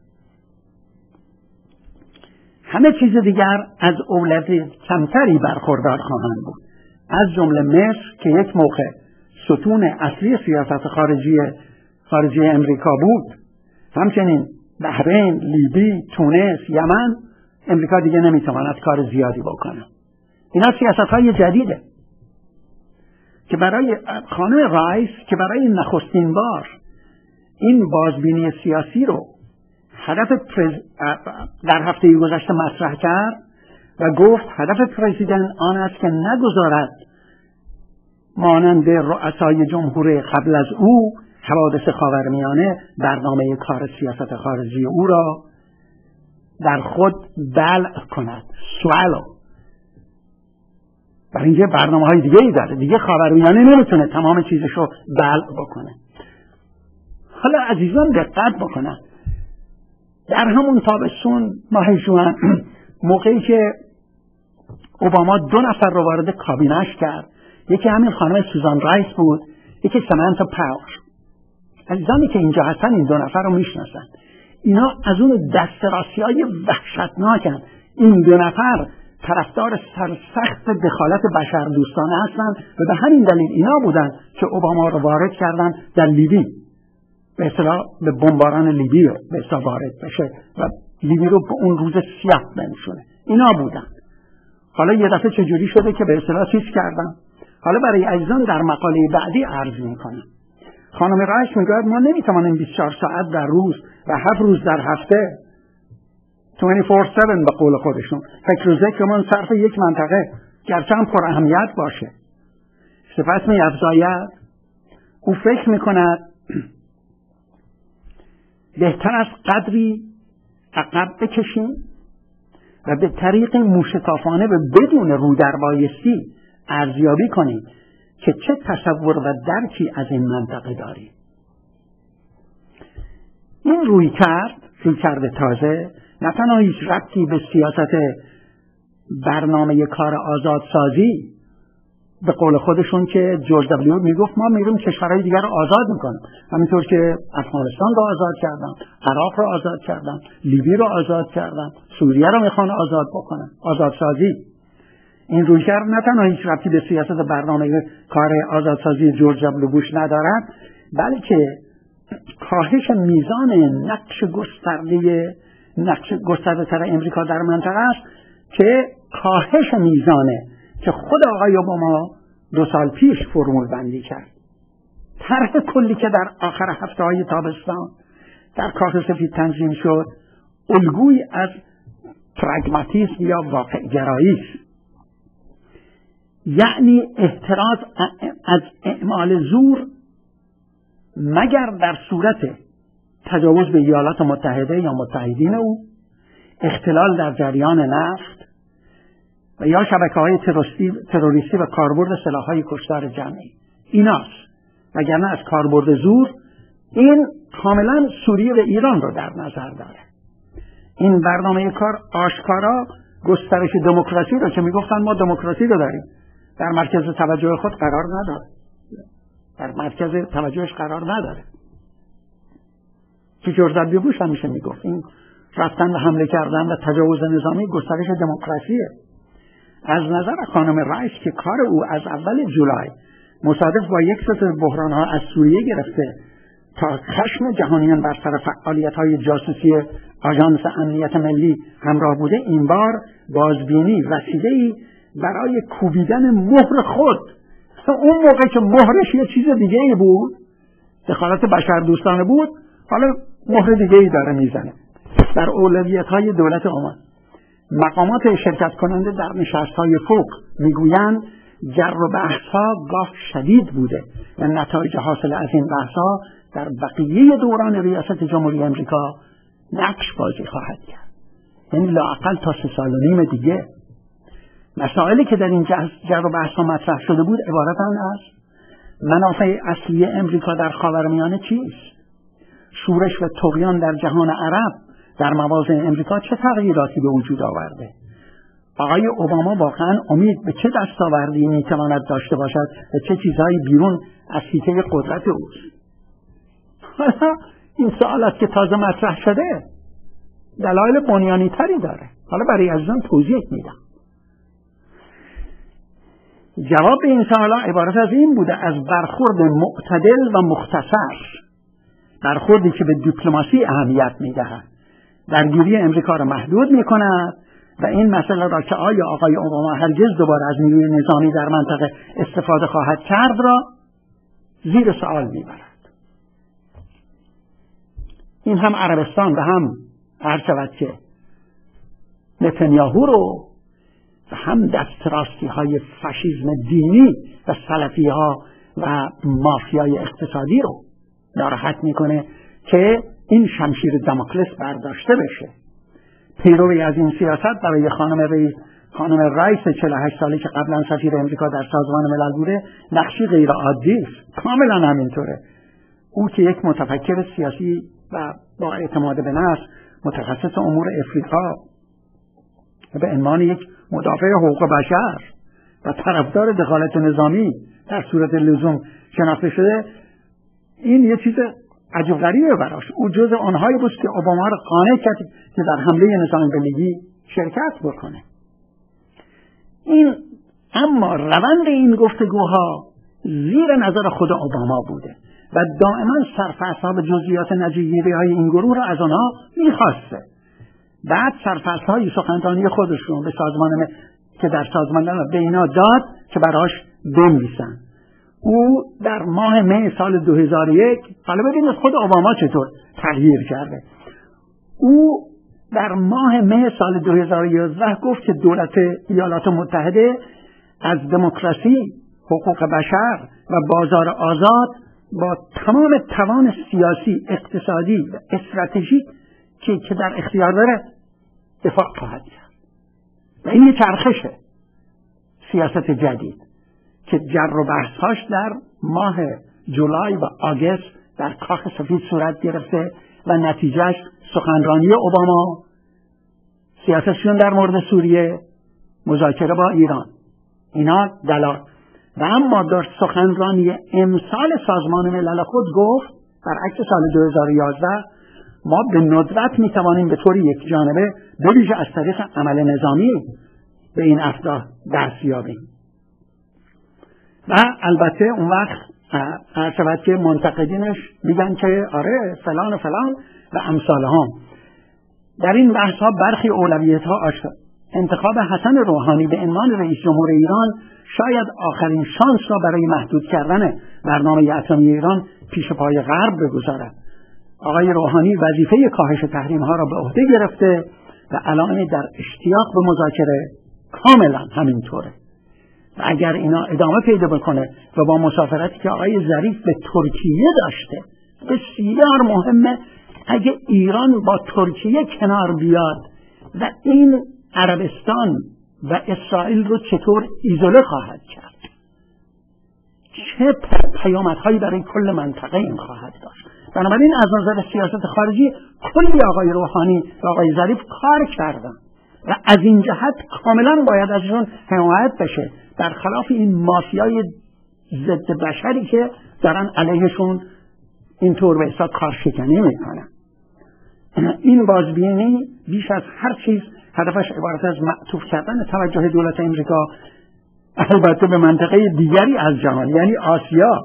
A: همه چیز دیگر از اولویت کمتری برخوردار خواهند بود، از جمله مصر که یک موقع ستون اصلی سیاست خارجی خارجی امریکا بود، همچنین بحرین، لیبی، تونس، یمن. امریکا دیگه نمیتواند کار زیادی بکنه. اینا سیاست‌های جدیده که برای خانم رایس که برای نخستین بار این بازبینی سیاسی رو هدف پرز... در هفته گذشته مطرح کرد و گفت هدف پرزیدنت آن است که نگذارد مانند رؤسای جمهور قبل از او حوادث خاورمیانه برنامه کار سیاست خارجی او را در خود بلع کند، سوالو. برای اینکه برنامه های دیگه ای داره، دیگه خاورمیانه نمیتونه تمام چیزشو بلع بکنه. حالا عزیزان دقت بکنن، در همون تابستون ماه ژوئن موقعی که اوباما دو نفر رو وارد کابینش کرد، یکی همین خانم سوزان رایس بود، یکی سامانتا پاور. عزیزانی که اینجا هستن این دو نفر رو میشناسن. اینا از اون دست راستی‌های وحشتناکن. این دو نفر طرفدار سرسخت دخالت بشردوستانه هستند و به همین دلیل اینا بودن که اوباما رو وارد کردن در لیبی، به اصطلاح به بمباران لیبی رو به اصطلاح وارد بشه و لیبی رو به اون روز سیاه بنشونه. اینا بودن. حالا یه دفعه چجوری شده که به اصطلاح چیز کردن؟ حالا برای عزیزان در مقاله بعدی عرض میکنم. خانم رایس میگه ما نمیتوانیم بیست و چهار ساعت در روز و هفت روز در هفته بیست و چهار هفت به قول خودشون فکر و ذکرمون صرف یک منطقه گرچه هم پر اهمیت باشه. سپس می افزاید او فکر میکند بهتر است قدری عقب بکشیم و به طریق موشکافانه و بدون رو در بایستی ارزیابی کنیم که چه تصور و درکی از این منطقه داریم. این روی کرد روی کرد تازه نه تنها هیچ ربطی به سیاست برنامه کار آزادسازی به قول خودشون که جورج دبلیو میگفت ما میریم کشورهای دیگر رو آزاد میکنیم، همینطور که افغانستان رو آزاد کردن، عراق رو آزاد کردن، لیبی رو آزاد کردن، سوریه رو میخوان آزاد بکنن. آزادسازی این رویکرد نه تنها هیچ ربطی به سیاست برنامه کار آزادسازی جورج دبلیو بوش ندارد، بلکه کاهش میزان نقش گسترده نقش گسترده تر امریکا در منطقه است که کاهش میزانه که خود آقای اوباما دو سال پیش فرمول بندی کرد. طرح کلی که در آخر هفته های تابستان در کاخ سفید تنظیم شد الگویی از پراگماتیسم یا واقع گرایی است، یعنی احتراز از اعمال زور مگر در صورت تجاوز به ایالات متحده یا متحدین او، اختلال در جریان نفت و یا شبکه‌های تروریستی و کاربرد سلاح‌های کشتار جمعی. ایناست. وگرنه از کاربرد زور این کاملا سوریه و ایران رو در نظر داره. این برنامه کار آشکارا گسترش دموکراسی رو که میگفتن ما دموکراسی رو داریم در مرکز توجه خود قرار نداره، در مرکز توجهش قرار نداره. که جورج دبلیو بوش همیشه میگفت این رفتن و حمله کردن و تجاوز نظامی گسترش دموکراسیه. از نظر خانم رایس که کار او از اول جولای مصادف با یک سلسله بحران‌ها از سوریه گرفته تا خشم جهانیان بر سر فعالیت‌های جاسوسی آژانس امنیت ملی همراه بوده، این بار بازبینی وسیله‌ای برای کوبیدن مهر خود. اون موقع که مهرش یه چیز دیگه ای بود، دخالت بشردوستانه بود، حالا مهر دیگه ای داره میزنه. در اولویت‌های دولت عمان مقامات شرکت کننده در نشست‌های فوق میگویند جر و بحث‌ها گاه شدید بوده و نتایج حاصل از این بحث‌ها در بقیه دوران ریاست جمهوری امریکا نقش بازی خواهد کرد. یعنی لااقل تا سه سال و نیم دیگه. مسائلی که در این جر و بحث‌ها مطرح شده بود عبارتند از منافع اصلی امریکا در خاورمیانه چیست؟ شورش و طغیان در جهان عرب در موازین امریکا چه تغییراتی به وجود آورده؟ آقای اوباما واقعا امید به چه دستاوردی میتواند داشته باشد و چه چیزهایی بیرون از حیطه قدرت اوست؟ حالا این سوالات که تازه مطرح شده دلایل بنیانی تری داره. حالا برای عزیزان توضیح میدم. جواب به این سوالا عبارت از این بوده: از برخورد معتدل و مختصر، برخوردی که به دیپلماسی اهمیت میدهد، درگیری امریکا را محدود میکند و این مسئله را که آیا آقای اوباما هرگز دوباره از نیروی نظامی در منطقه استفاده خواهد کرد را زیر سوال میبرد. این هم عربستان و هم هر شود که نتانیاهو رو و هم دست راستی های فاشیسم دینی و سلفی ها و مافیای اقتصادی رو ناراحت میکنه که این شمشیر دموکلس برداشته بشه. پیروی از این سیاست برای خانم رئیس خانم رایس چهل و هشت سالی که قبلا سفیر امریکا در سازمان ملل بوده نقشی غیر عادی است. کاملا همینطوره. او که یک متفکر سیاسی و با اعتماد به نفس متخصص امور افریقا و به عنوان یک مدافع حقوق بشر و طرفدار دخالت نظامی در صورت لزوم شناخته شده، این یه چیز عجب غریبه براش. او جز آنهایی بود که اوباما را قانع کرد که در حمله نظامی به لیبی شرکت بکنه. این اما روند این گفتگوها زیر نظر خود اوباما بوده و دائما سرفصل‌ها به جزئیات نتیجه‌گیری‌های این گروه را از آنها می‌خواسته. بعد سرفصل‌های سخنرانی خودشون به سازمان م... که در سازمان ملل به اینا داد که براش بنویسن. او در ماه می سال دو هزار و یک، حالا ببینید خود اوباما چطور تغییر کرده. او در ماه می سال دو هزار و یازده گفت که دولت ایالات متحده از دموکراسی، حقوق بشر و بازار آزاد با تمام توان سیاسی، اقتصادی و استراتژیک که که در اختیار داره دفاع خواهد کرد. و این یه چرخشه سیاست جدید که جر و بحث‌هاش در ماه جولای و آگوست در کاخ سفید صورت گرفته و نتیجهش سخنرانی اوباما، سیاستشون در مورد سوریه، مذاکره با ایران، اینا دلال. و اما در سخنرانی امسال سازمان ملل خود گفت برعکس سال دو هزار و یازده ما به ندرت میتوانیم به طور یک جانبه به ویژه از طریق عمل نظامی به این اهداف دست یابیم. و البته اون وقت هر که منتقدینش میگن که آره فلان و فلان و امثالها. در این بحث ها برخی اولویت ها آشکار. انتخاب حسن روحانی به عنوان رئیس جمهور ایران شاید آخرین شانس را برای محدود کردن برنامه اتمی ایران پیش پای غرب بگذارد. آقای روحانی وظیفه کاهش تحریم ها را به عهده گرفته و الان در اشتیاق به مذاکره کاملا همینطوره. و اگر اینا ادامه پیدا بکنه و با مسافرتی که آقای ظریف به ترکیه داشته، بسیار مهمه اگه ایران با ترکیه کنار بیاد و این عربستان و اسرائیل رو چطور ایزوله خواهد کرد، چه پیامدهایی برای کل منطقه این خواهد داشت. بنابراین از نظر سیاست خارجی کلی آقای روحانی و آقای ظریف کار کردن و از این جهت کاملا باید ازشون حمایت بشه، برخلاف این مافیای ضد بشری که دارن علیهشون اینطور به حساب کارشکنی میکنن. این بازبینی بیش از هر چیز هدفش عبارت از معطوف کردن توجه دولت امریکا البته به منطقه دیگری از جهان، یعنی آسیا،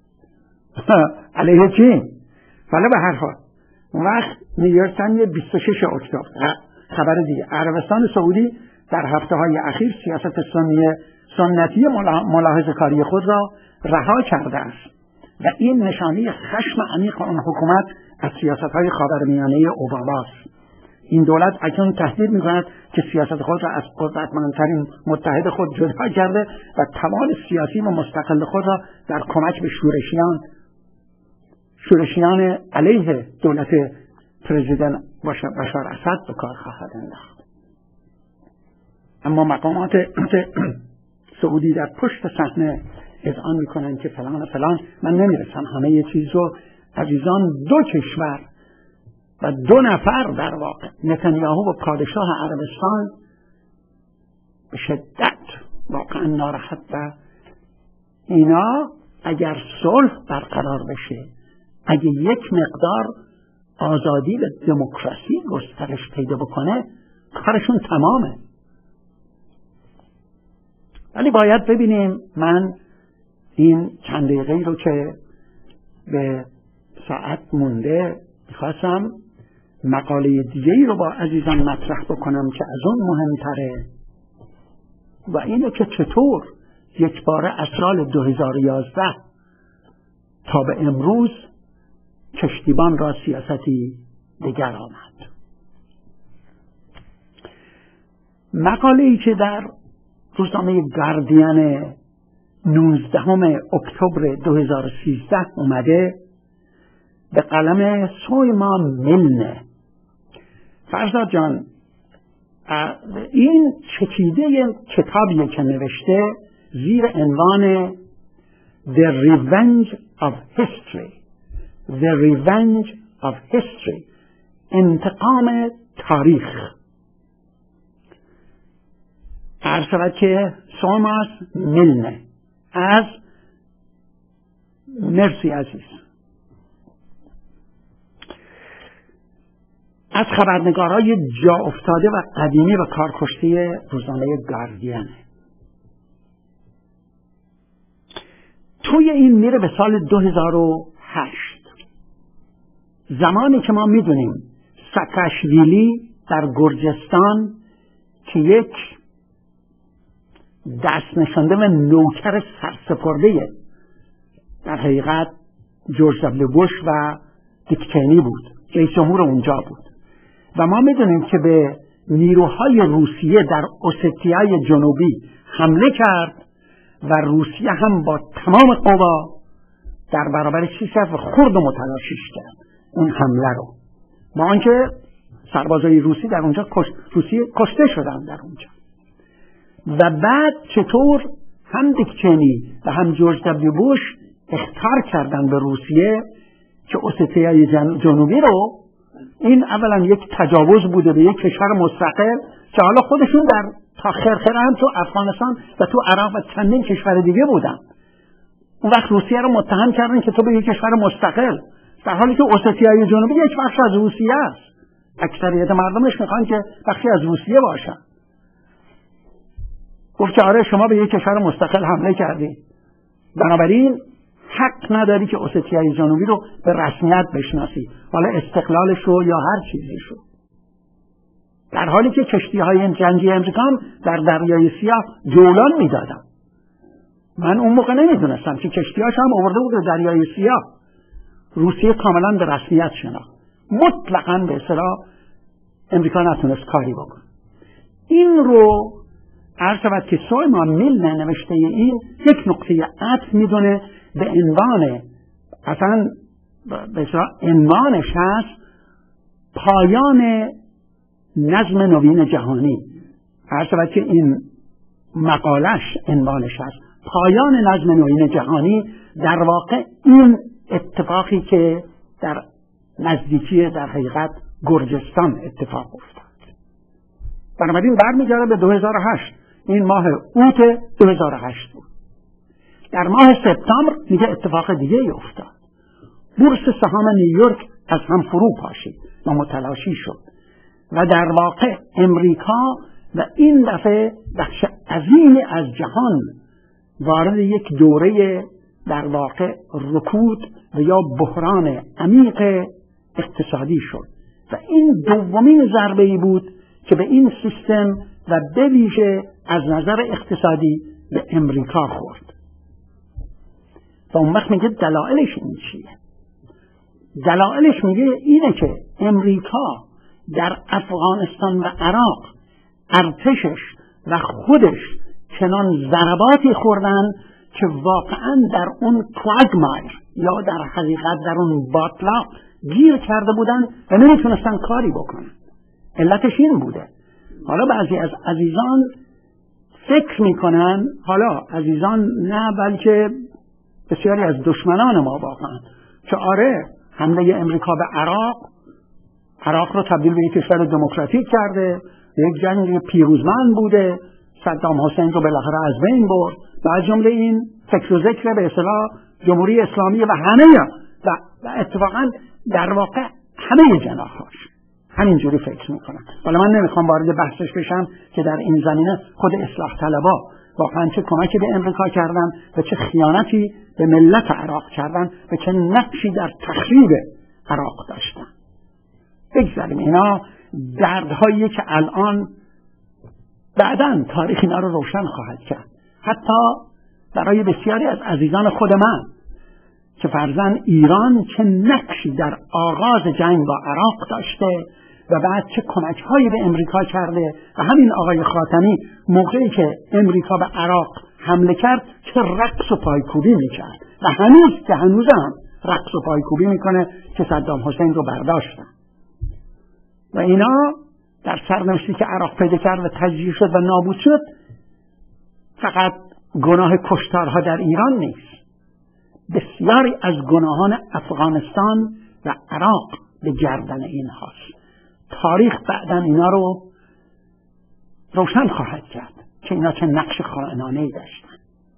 A: علیه چین. ولی به هر حال اون وقت نیویورک تایمز بیست و شش اکتبر خبر دیگه، عربستان سعودی در هفته های اخیر سیاست سنی سنتی ملاحظه کاری خود را رها کرده است و این نشانه خشم عمیق آن حکومت از سیاست های خاورمیانه اوباما است. این دولت اکنون تهدید می‌کند که سیاست خود را از قدرتمندترین متحد خود جدا کرده و توان سیاسی و مستقل خود را در کمک به شورشیان شورشیان علیه دولت پرزیدنت بشار اسد به کار خواهد انداخت. اما مقامات سعودی در پشت صحنه اذعان می‌کنند که فلان و فلان. من نمی‌رسم همه یه چیز رو. عزیزان، دو کشور و دو نفر در واقع، نتانیاهو و پادشاه عربستان، به شدت واقعا ناراحت و اینا اگر صلح برقرار بشه، اگه یک مقدار آزادی و دموکراسی گسترش پیدا بکنه، کارشون تمامه. ولی باید ببینیم. من این چند دقیقه رو که به ساعت مونده میخواستم مقاله دیگه‌ای رو با عزیزان مطرح بکنم که از اون مهمتره و اینه که چطور یک باره از سال دو هزار و یازده تا به امروز کشتیبان را سیاستی دیگر آمد. مقاله‌ای که در روزنامه گاردین نوزدهم اکتبر دو هزار و سیزده اومده به قلم سویما میلنه. فرزاد جان، این چکیده کتابیه که نوشته زیر عنوان The Revenge of History The Revenge of History انتقام تاریخ. عرض شود که سوماس میلنه از مرسی عزیز از خبرنگارای جا افتاده و قدیمی و کارکشته روزنامه گاردین. توی این میره به سال دو هزار و هشت، زمانی که ما میدونیم ساکاشویلی در گرجستان که یک دست نشانده و نوکر سرسپرده در حقیقت جورج دبلیو بوش و دیک چینی بود، رئیس جمهور اونجا بود، و ما میدونیم که به نیروهای روسیه در اوستیای جنوبی حمله کرد و روسیه هم با تمام قوا در برابر چیز کرد و خرد و متلاشیش کرد اون حمله رو، با آنکه سربازای روسی در اونجا کش... روسیه کشته شدن در اونجا. و بعد چطور هم دیک چینی و هم جورج دبلیو بوش اخطار کردن به روسیه که اوستیای جن... جنوبی رو، این اولا یک تجاوز بوده به یک کشور مستقل که حالا خودشون در تا خرخره هم تو افغانستان و تو عراق و چندین کشور دیگه بودن، اون وقت روسیه رو متهم کردن که تو به یک کشور مستقل، در حالی که اوستیای جنوبی یک بخش از روسیه است، اکثریت مردمش میخوان که بخشی از روسیه باشن. گفت که آره شما به یک کشور مستقل حمله کردی، بنابراین حق نداری که اوستیای جنوبی رو به رسمیت بشناسی، حالا استقلالش رو یا هر چیزی رو، در حالی که کشتی‌های جنگی امریکا در دریای سیاه جولان میدادن. من اون موقع نمیدونستم که کشتی‌هاش هم آورده بود به دریای سیاه. روسیه کاملا به رسمیت شناخت، مطلقاً به اصطلاح امریکا نتونست کاری بکن. این رو عرض شود که سایمون میلنر نوشته این یک نقطه عطف میدونه به عنوان، اصلا به اصطلاح عنوانش هست پایان نظم نوین جهانی. عرض شود که این مقالش عنوانش هست پایان نظم نوین جهانی، در واقع این اتفاقی که در نزدیکی در حقیقت گرجستان اتفاق افتاد. بنابراین برمیگرده به دو هزار و هشت، این ماه اوت دو هزار و هشت بود. در ماه سپتامبر میگه اتفاق دیگه ای افتاد، بورس سهام نیویورک از هم فرو پاشید و متلاشی شد و در واقع امریکا و این دفعه بخش عظیمی از جهان وارد یک دوره در واقع رکود و یا بحران عمیق اقتصادی شد و این دومین ضربه‌ای بود که به این سیستم و به ویژه از نظر اقتصادی به امریکا خورد. و اون وقت میگه دلایلش این چیه؟ دلایلش میگه اینه که امریکا در افغانستان و عراق ارتشش و خودش چنان ضرباتی خوردن که واقعا در اون کوگمایر یا در حقیقت در اون باطلاق گیر کرده بودن و نمیتونستن کاری بکنن. علتش این بوده. حالا بعضی از عزیزان فکر میکنن، حالا عزیزان نه بلکه بسیاری از دشمنان ما واقعا، که آره حمله امریکا به عراق عراق رو تبدیل به یک کشور دموکراتیک کرده، یک جنگ پیروزمند بوده، صدام حسین رو بالاخره از بین برد و از جمله این فکر و ذکر به اصطلاح جمهوری اسلامی و همه و, و اتفاقا در واقع همه جناحاش همینجوری فکر میکنن. ولی من نمیخوام وارد بحثش بشم که در این زمینه خود اصلاح طلبا واقعا چه کمکی به امریکا کردن و چه خیانتی به ملت عراق کردن و چه نقشی در تخریب عراق داشتن. بگذاریم اینا دردهایی که الان بعداً تاریخ اینا رو روشن خواهد کرد، حتی برای بسیاری از عزیزان خود من که فرضاً ایران چه نقشی در آغاز جنگ با عراق داشته و بعد چه کمک‌هایی به امریکا کرده و همین آقای خاتمی موقعی که امریکا به عراق حمله کرد چه رقص و پایکوبی میکرد و هنوز که هنوز هم رقص و پایکوبی میکنه که صدام حسین رو برداشتن. و اینا در سرنوشتی که عراق پیدا کرد و تجزیه شد و نابود شد فقط گناه کشتارها در ایران نیست، بسیاری از گناهان افغانستان و عراق به گردن این هاست. تاریخ بعداً اینا رو روشن خواهد کرد که اینا چه نقش خائنانه‌ای داشتن.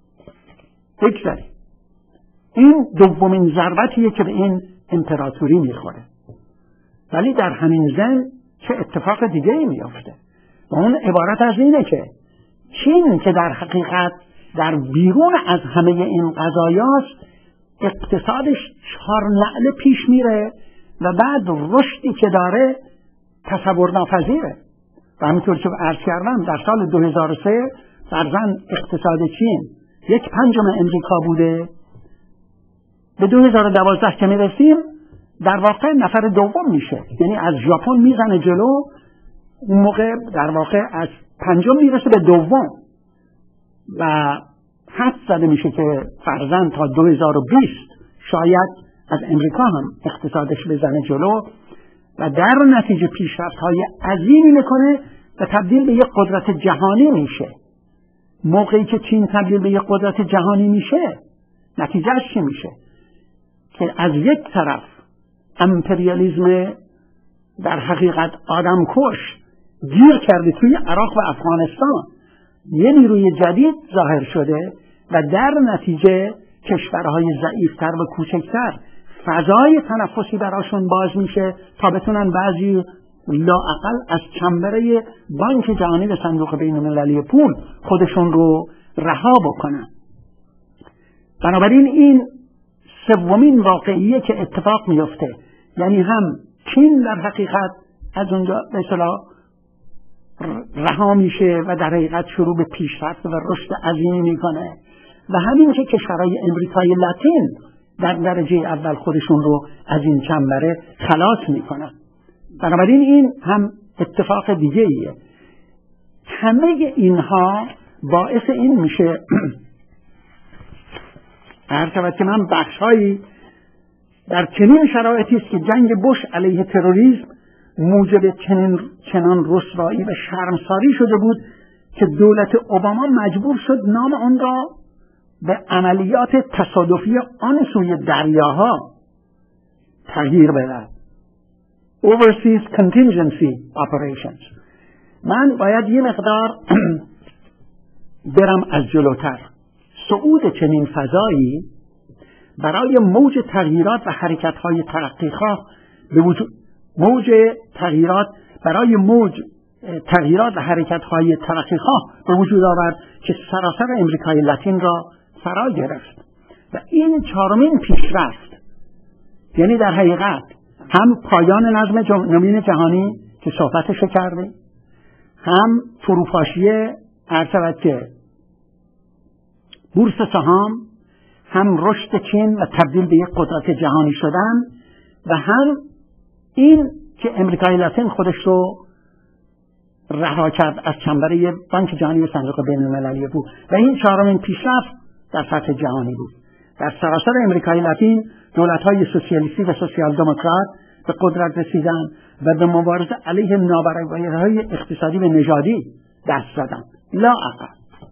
A: بگذاریم این دومین ضربتیه که به این امپراتوری میخوره، ولی در همین ضمن چه اتفاق دیگه ای میافته و اون عبارت از اینه که چین که در حقیقت در بیرون از همه این قضایاست اقتصادش چهار نعله پیش میره و بعد رشدی که داره تصور ناپذیره. و همینطور که عرض کردم در سال دو هزار و سه فرضاً اقتصاد چین یک پنجم امریکا بوده، به دو هزار و دوازده که میرسیم در واقع نفر دوم میشه، یعنی از ژاپن میزنه جلو، اون موقع در واقع از پنجم میرسه به دوم و حد زده میشه که فرضاً تا دو هزار و بیست شاید از امریکا هم اقتصادش بزنه جلو و در نتیجه پیشرفت های عظیمی میکنه و تبدیل به یک قدرت جهانی میشه. موقعی که چین تبدیل به یک قدرت جهانی میشه نتیجهش چی میشه؟ که از یک طرف امپریالیزم در حقیقت آدم کش گیر کرده توی عراق و افغانستان، یه نیروی جدید ظاهر شده و در نتیجه کشورهای ضعیفتر و کوچکتر فضای تنفسی براشون باز میشه تا بتونن بعضی لااقل از چنبره بانک جهانی و صندوق بین المللی پول خودشون رو رها بکنن. بنابراین این سومین واقعیه که اتفاق میفته، یعنی هم چین در حقیقت از اونجا به اصطلاح رها میشه و در حقیقت شروع به پیشرفت و رشد عظیمی میکنه و همین که کشورهای امریکای لاتین در درجه اول خودشون رو از این چنبره خلاص میکنن. بنابراین این هم اتفاق دیگه ایه. همه اینها باعث این میشه هر که من بخشهایی در چنین شرایطی است که جنگ بوش علیه تروریسم موجب چنین چنان رسوایی و شرمساری شده بود که دولت اوباما مجبور شد نام آن را به عملیات تصادفی آن سوی دریاها تغییر بدهد. Overseas Contingency Operations. من باید یه مقدار برم از جلوتر. صعود چنین فضایی برای موج تغییرات و حرکت‌های ترقیخواه به وجود موج تغییرات برای موج تغییرات و حرکت‌های ترقیخواه به وجود آورد که سراسر امریکای لاتین را فرا گرفت و این چهارمین پیشرفت، یعنی در حقیقت هم پایان نظم نوین جهانی که صحبتش کرده، هم فروپاشی ارتباط که بورس سهام، هم رشد چین و تبدیل به یک قدرت جهانی شدن و هم این که امریکای لاتین خودش رو رها کرد از چنبره بانک جهانی و صندوق بین المللی بود و این چهارمین پیشرفت در سطح جهانی بود. در سراسر امریکای لاتین دولت‌های سوسیالیستی و سوسیال دموکرات به قدرت رسیدن و به مبارزه علیه نابرابری‌های اقتصادی و نژادی دست زدند. لااقل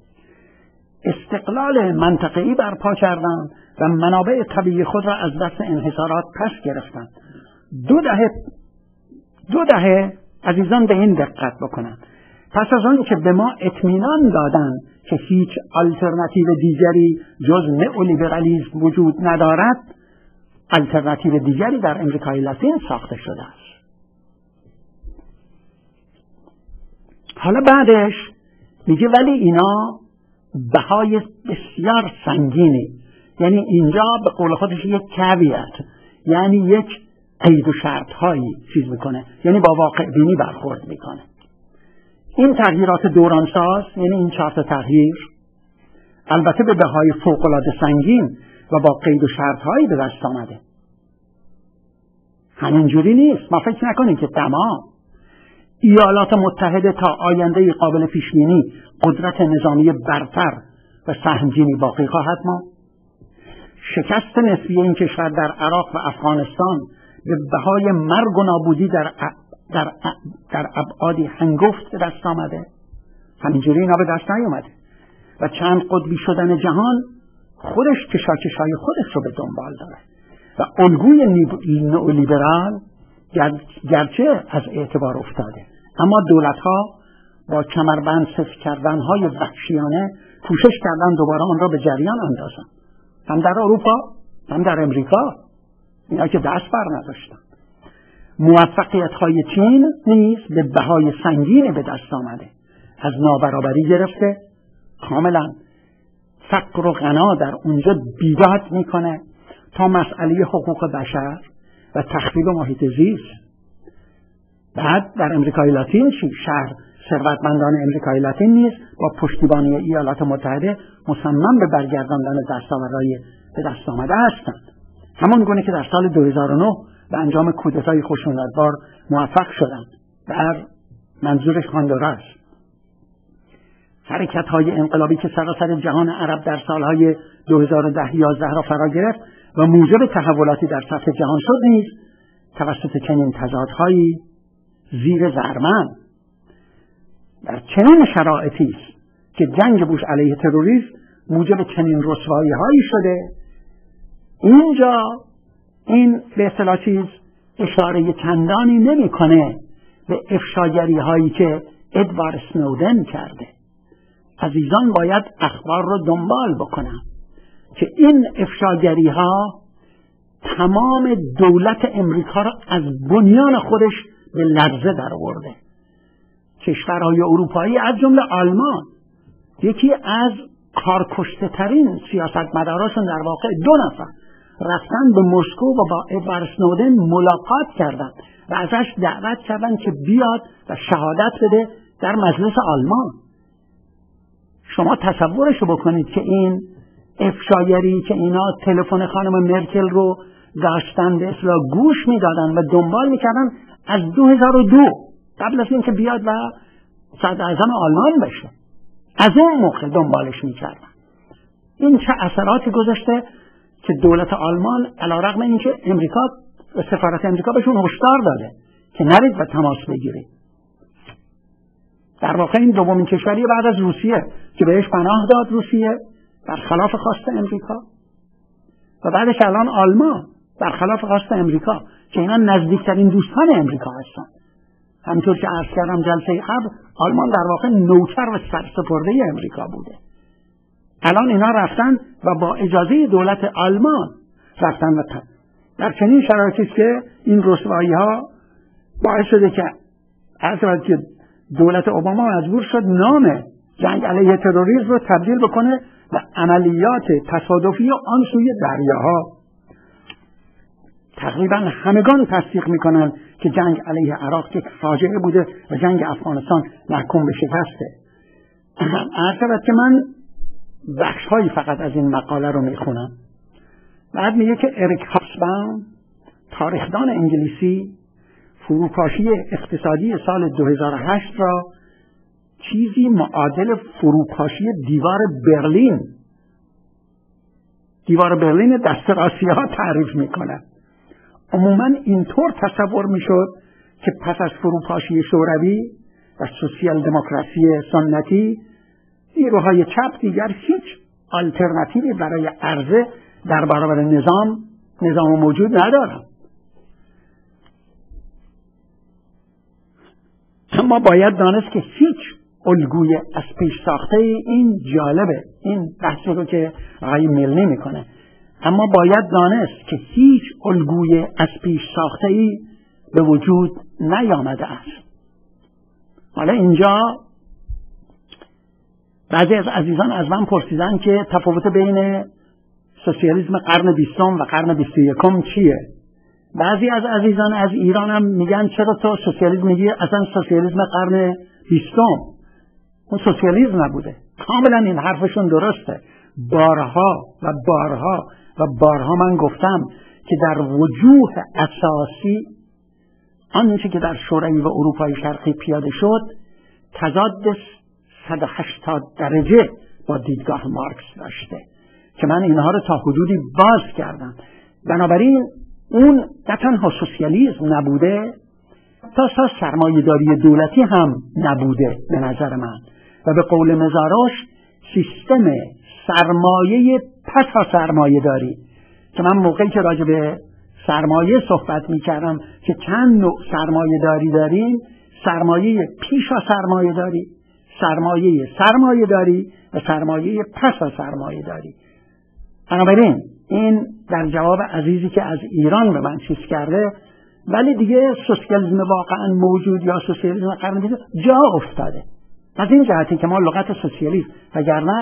A: استقلال منطقه‌ای برپا کردند و منابع طبیعی خود را از دست انحصارات پس گرفتند. دو دهه دو دهه عزیزان به این دقت بکنند. پس از آن که به ما اطمینان دادند که هیچ آلترناتیو دیگری جز نئولیبرالیسم وجود ندارد، آلترناتیو دیگری در امریکای لاتین ساخته شده است. حالا بعدش میگه ولی اینا بهای بسیار سنگینی، یعنی اینجا به قول خودش یک کاویت، یعنی یک قید و شرط هایی چیز میکنه، یعنی با واقع بینی برخورد میکنه. این تغییرات دورانساز، یعنی این چهار تا تغییر، البته به بهای فوق العاده سنگین و با قید و شرط هایی به دست آمده. همینجوری نیست. ما فکر نکنیم که تمام ایالات متحده تا آینده قابل پیش بینی قدرت نظامی برتر و سهمگینی باقی خواهد ماند. شکست نسبی این کشور در عراق و افغانستان به بهای مرگ و نابودی در در در ابعادی هنگفت به دست آمده. همینجوری اینا به دست نیامده و چند قطبی شدن جهان خودش کشاکش‌های خودش رو به دنبال داره و الگوی نئولیبرال گرچه از اعتبار افتاده، اما دولت‌ها با کمربند سفت کردن‌های وحشیانه کوشش کردن دوباره آن را به جریان اندازن، هم در اروپا هم در امریکا، اینا که دست بر نداشتن. موفقیت‌های چین نیز به بهای سنگین به دست آمده، از نابرابری گرفته کاملا فقر و غنا در اونجا بیداد میکنه تا مسئله حقوق بشر و تخریب محیط زیست. بعد در امریکای لاتین چی؟ شهر ثروتمندان امریکای لاتین نیست با پشتیبانی ایالات متحده مصمم به برگرداندن دستاوردهای به دست آمده هستند، همان گونه که در سال دو هزار و نه به انجام کودتای خشونتبار موفق شدند. در منظور هندوراس حرکت‌های انقلابی که سراسر جهان عرب در سالهای دو هزار و ده یازده را فرا گرفت و موجب تحولاتی در سطح جهان شد نیز توسط چنین تضادهایی زیر ضرمن در چنین شرایطی است که جنگ بوش علیه تروریسم موجب چنین رسوایی‌هایی شده. اینجا این به اصطلاح چیز اشاره چندانی نمی‌کنه به افشاگری‌هایی که ادوارد اسنودن کرده. عزیزان باید اخبار رو دنبال بکنن که این افشاگری‌ها تمام دولت امریکا را از بنیان خودش به لرزه در آورده. کشورهای اروپایی از جمله آلمان یکی از کارکشته ترین سیاستمداراشون در واقع دو نفر رفتن به مسکو و با ادوارد اسنودن ملاقات کردند و ازش دعوت کردند که بیاد و شهادت بده در مجلس آلمان. شما تصورشو بکنید که این افشاگری که اینا تلفن خانم مرکل رو داشتن به اصطلاح گوش میدادن و دنبال میکردن از دو هزار و دو قبل از اینکه بیاد و صدر اعظم آلمان بشه، از اون موقع دنبالش میکردن. این چه اثراتی گذاشته که دولت آلمان علیرغم اینکه امریکا سفارت امریکا بهشون هشدار داده که نرید و تماس بگیرید. در واقع این دومین کشوری بعد از روسیه که بهش پناه داد روسیه برخلاف خواست امریکا و بعدش الان آلمان برخلاف خواست امریکا که اینا نزدیکترین دوستان امریکا هستن. همینطور که عرض کردم جلسه قبل آلمان در واقع نوکر و سرسپرده امریکا بوده. الان اینا رفتن و با اجازه دولت آلمان رفتن و در چنین شرایطی است که این رسوایی ها باعث شده که عرض که دولت اوباما مجبور شد نام جنگ علیه تروریسم رو تبدیل بکنه و عملیات تصادفی آن سوی دریاها. تقریبا همگان تصدیق میکنن که جنگ علیه عراق یک فاجعه بوده و جنگ افغانستان محکوم به شکسته. عرض که من بخش هایی فقط از این مقاله رو میخونم. بعد میگه که اریک هابسباوم تاریخدان انگلیسی فروپاشی اقتصادی سال دو هزار و هشت را چیزی معادل فروپاشی دیوار برلین دیوار برلین دست آسیا تعریف میکنه. عموما اینطور تصور میشد که پس از فروپاشی شوروی و سوسیال دموکراسی سنتی نیروهای چپ دیگر هیچ آلترناتیوی برای عرضه در برابر نظام نظام موجود ندارند. اما باید دانست که هیچ الگوی از پیش ساخته این جالبه این بحثی رو که آقای میلنی میکنه، اما باید دانست که هیچ الگوی از پیش ساخته ای به وجود نیامده است. حالا اینجا بعضی از عزیزان از من پرسیدن که تفاوت بین سوسیالیسم قرن بیستم و قرن بیست و یکم چیه؟ بعضی از عزیزان از ایران هم میگن چرا تو سوسیالیسم میگی؟ اصلا سوسیالیسم قرن بیستم اون سوسیالیسم نبوده. کاملا این حرفشون درسته. بارها و بارها و بارها من گفتم که در وجوه اساسی آنچه که در شوروی و اروپای شرقی پیاده شد تضاد صد و هشتاد درجه با دیدگاه مارکس داشته که من اینها رو تا حدودی باز کردم. بنابراین اون نه تنها سوسیالیسم نبوده، تا تا سرمایه‌داری دولتی هم نبوده به نظر من، و به قول مزاروش سیستم سرمایه پس از سرمایه داری که من موقعی که راجع به سرمایه صحبت می کردم که چند نوع سرمایه داری داریم، سرمایه پیش از سرمایه داری، سرمایه سرمایه داری و سرمایه پس از سرمایه داری. بنابراین این در جواب عزیزی که از ایران به من چیز کرده، ولی دیگه سوسیالیسم واقعا موجود یا سوسیالیسم قرن بیستم جا افتاده. از این جهتی که ما لغت سوسیالیسم وگرنه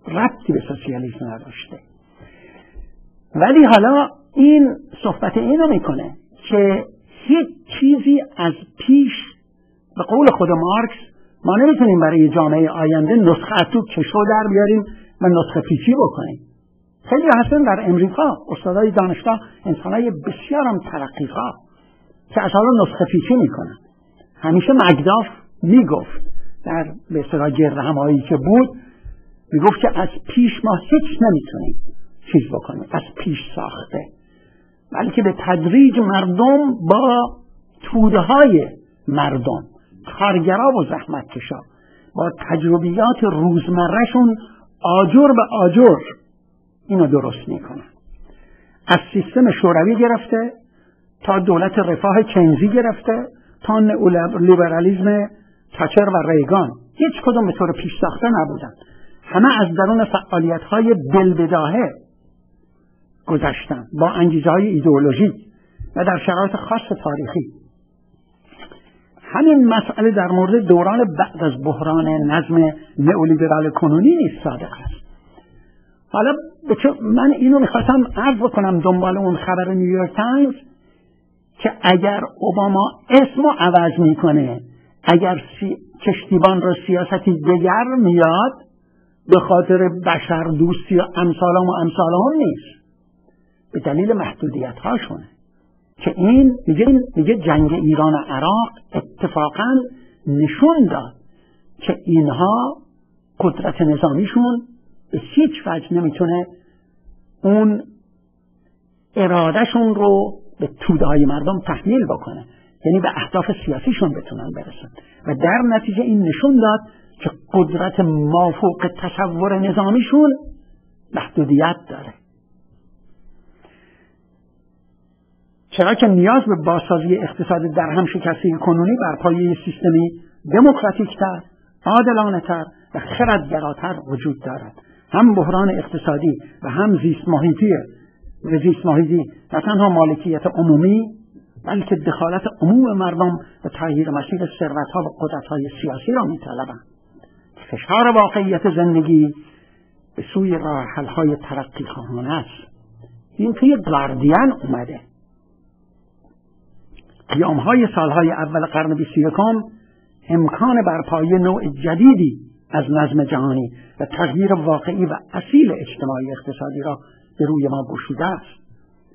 A: ربطی به سوسیالیسم نداشته. ولی حالا این صحبت اینو میکنه که هیچ چیزی از پیش، به قول خود مارکس، ما نمیتونیم برای جامعه آینده نسخه تو کشو در بیاریم و نسخه پیچی بکنیم. خیلی هستن در امریکا استادای دانشگاه، انسانای بسیار هم ترقی‌خواه که از حالا نسخه پیچی میکنن. همیشه مکداف میگفت در به اصطلاح گردهمایی که بود، میگفت که از پیش ما هیچ نمیتونیم چیز بکنیم از پیش ساخته، بلکه به تدریج مردم با توده های مردم، کارگرا و زحمت کشا، با تجربیات روزمرهشون آجر به آجر اینو درست میکنن. از سیستم شوروی گرفته تا دولت رفاه کینزی گرفته تا لیبرالیسم تاچر و ریگان، هیچ کدوم به طور پیش ساخته نبودن. همه از درون فعالیت های دلبداهه گذشتن با انگیزه های ایدئولوژیک و در شرایط خاص تاریخی. همین مسئله در مورد دوران بعد از بحران نظم نئولیبرال کنونی نیست صادق است. حالا من اینو میخواستم عرض بکنم دنبال اون خبر نیویورک تایمز که اگر اوباما اسمو عوض میکنه، اگر سی... کشتیبان رو سیاستی دیگر میاد، به خاطر بشر دوستی و امثالام و امثالام نیست، به دلیل محدودیت هاشونه که این میگه, میگه جنگ ایران و عراق اتفاقا نشون داد که اینها قدرت نظامیشون به هیچ وجه نمیتونه اون ارادهشون رو به توده های مردم تحمیل بکنه، یعنی به اهداف سیاسیشون بتونن برسن، و در نتیجه این نشون داد که قدرت مافوق تصور نظامیشون محدودیت داره. چرا که نیاز به بازسازی اقتصاد در هم شکسته کنونی بر پایه سیستمی دموکراتیک‌تر، عادلانه‌تر و خردگراتر وجود دارد. هم بحران اقتصادی و هم زیست محیطی و زیست محیطی و تنها مالکیت عمومی، بلکه دخالت عموم مردم و تغییر مسیر ثروت‌ها و قدرت‌های سیاسی را می‌طلبند. فشار واقعیت زندگی به سوی راه حل‌های ترقی خواهانه است. این توی گاردین اومده. قیام‌های سالهای اول قرن بیست و یکم امکان برپایی نوع جدیدی از نظم جهانی و تغییر واقعی و اصیل اجتماعی اقتصادی را به روی ما گشوده است.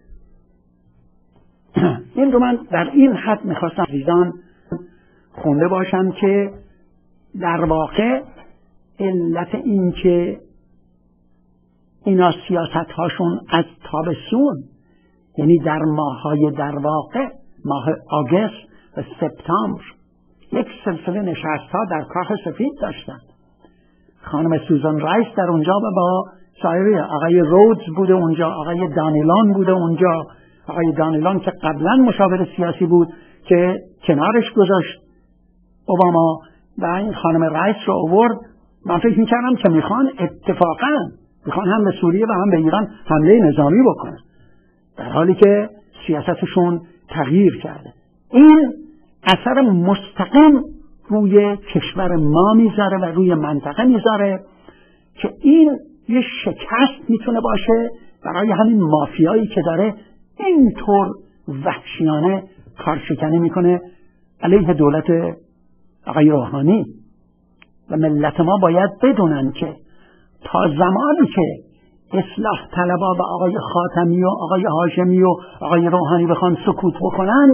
A: این رو من در این حد میخواستم عزیزان خونده باشم که در واقع علت این که اینا سیاست هاشون از تابستون، یعنی در ماه‌های در واقع ماه آگوست و سپتامبر، یک سلسله نشست ها در کاخ سفید داشتن. خانم سوزان رایس در اونجا و با سایر، آقای رودز بوده اونجا، آقای دانیلان بوده اونجا، آقای دانیلان که قبلا مشاور سیاسی بود که کنارش گذاشت اوباما و این خانم رایس رو آورد. من فکر میکردم که میخوان اتفاقا میخوان هم به سوریه و هم به ایران حمله نظامی بکنن، در حالی که سیاستشون تغییر کرده. این اثر مستقیم روی کشور ما میذاره و روی منطقه میذاره که این یه شکست میتونه باشه برای همین مافیایی که داره اینطور وحشیانه کارشکنی میکنه علیه دولت آقای روحانی. و ملت ما باید بدونن که تا زمانی که اصلاح طلبا و آقای خاتمی و آقای هاشمی و آقای روحانی بخوان سکوت بکنن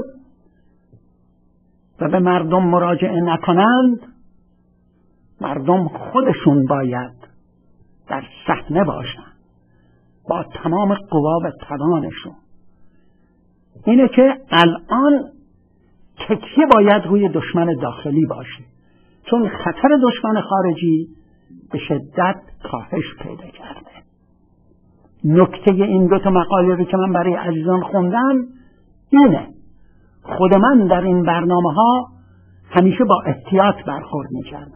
A: و به مردم مراجعه نکنند، مردم خودشون باید در صحنه باشن با تمام قوا و توانشون. اینه که الان تکیه باید روی دشمن داخلی باشه، چون خطر دشمن خارجی به شدت کاهش پیدا کرده. نکته این دو تا مقاله رو که من برای عزیزان خوندم اینه. خود من در این برنامه ها همیشه با احتیاط برخورد می کردم.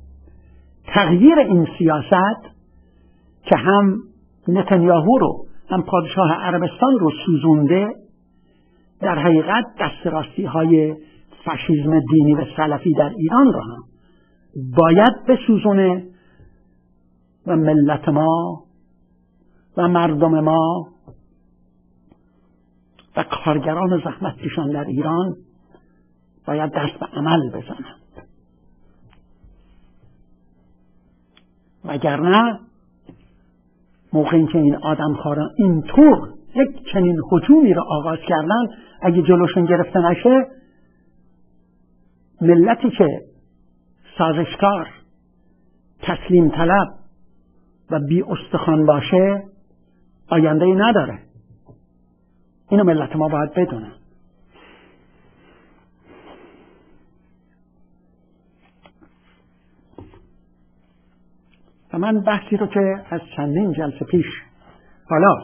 A: تغییر این سیاست که هم نتانیاهو رو هم پادشاه عربستان رو سوزونده، در حقیقت دستراستی های فاشیسم دینی و سلفی در ایران رو هم باید بسوزونه و ملت ما و مردم ما و کارگران زحمت کشان در ایران باید دست به عمل بزنند، وگرنه موقعی که این آدمخواران اینطور یک چنین هجومی را آغاز کردن، اگه جلوشون گرفته نشه، ملتی که سازشکار، تسلیم طلب و بی استخوان باشه آینده‌ای نداره. اینو ملت ما باید بدونن. و من بحثی رو که از چندین جلسه پیش، حالا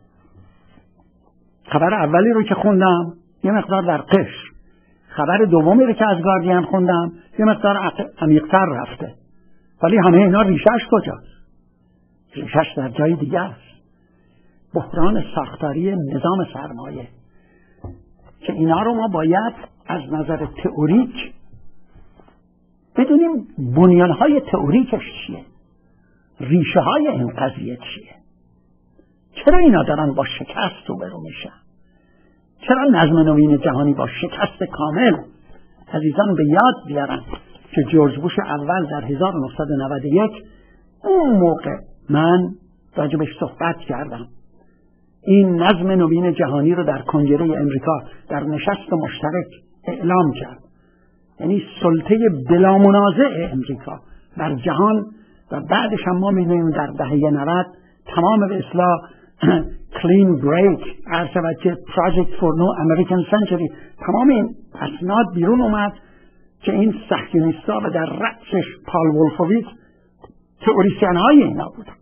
A: خبر اولی رو که خوندم یه مقدار در قشر، خبر دومی رو که از گاردین خوندم یه مقدار عمیق‌تر رفته، ولی همه اینا ریشه‌اش کجاست؟ ریشه‌اش در جای دیگه است. بحران ساختاری نظام سرمایه که اینا رو ما باید از نظر تئوریک بدونیم بنیان‌های تئوریکش چیه، ریشه های این قضیه چیه، چرا اینا دارن با شکست روبرو میشن، چرا نظم نوین جهانی با شکست کامل. عزیزان به یاد بیارن که جورج بوش اول در هزار و نهصد و نود و یک اون موقع من راجبش صحبت کردم، این نظم نوین جهانی رو در کنگره امریکا در نشست مشترک اعلام کرد، یعنی سلطه بلا منازع امریکا بر جهان. و بعدش هم ما می‌بینیم در دهه نود تمام به اصطلاح کلین بریک، عرض شود که پروژکت فور نو امریکن سنچری، تمام این اسناد بیرون اومد که این صهیونیست‌ها و در رأسش پال وولفویچ تئوریسین‌های اینا بودن.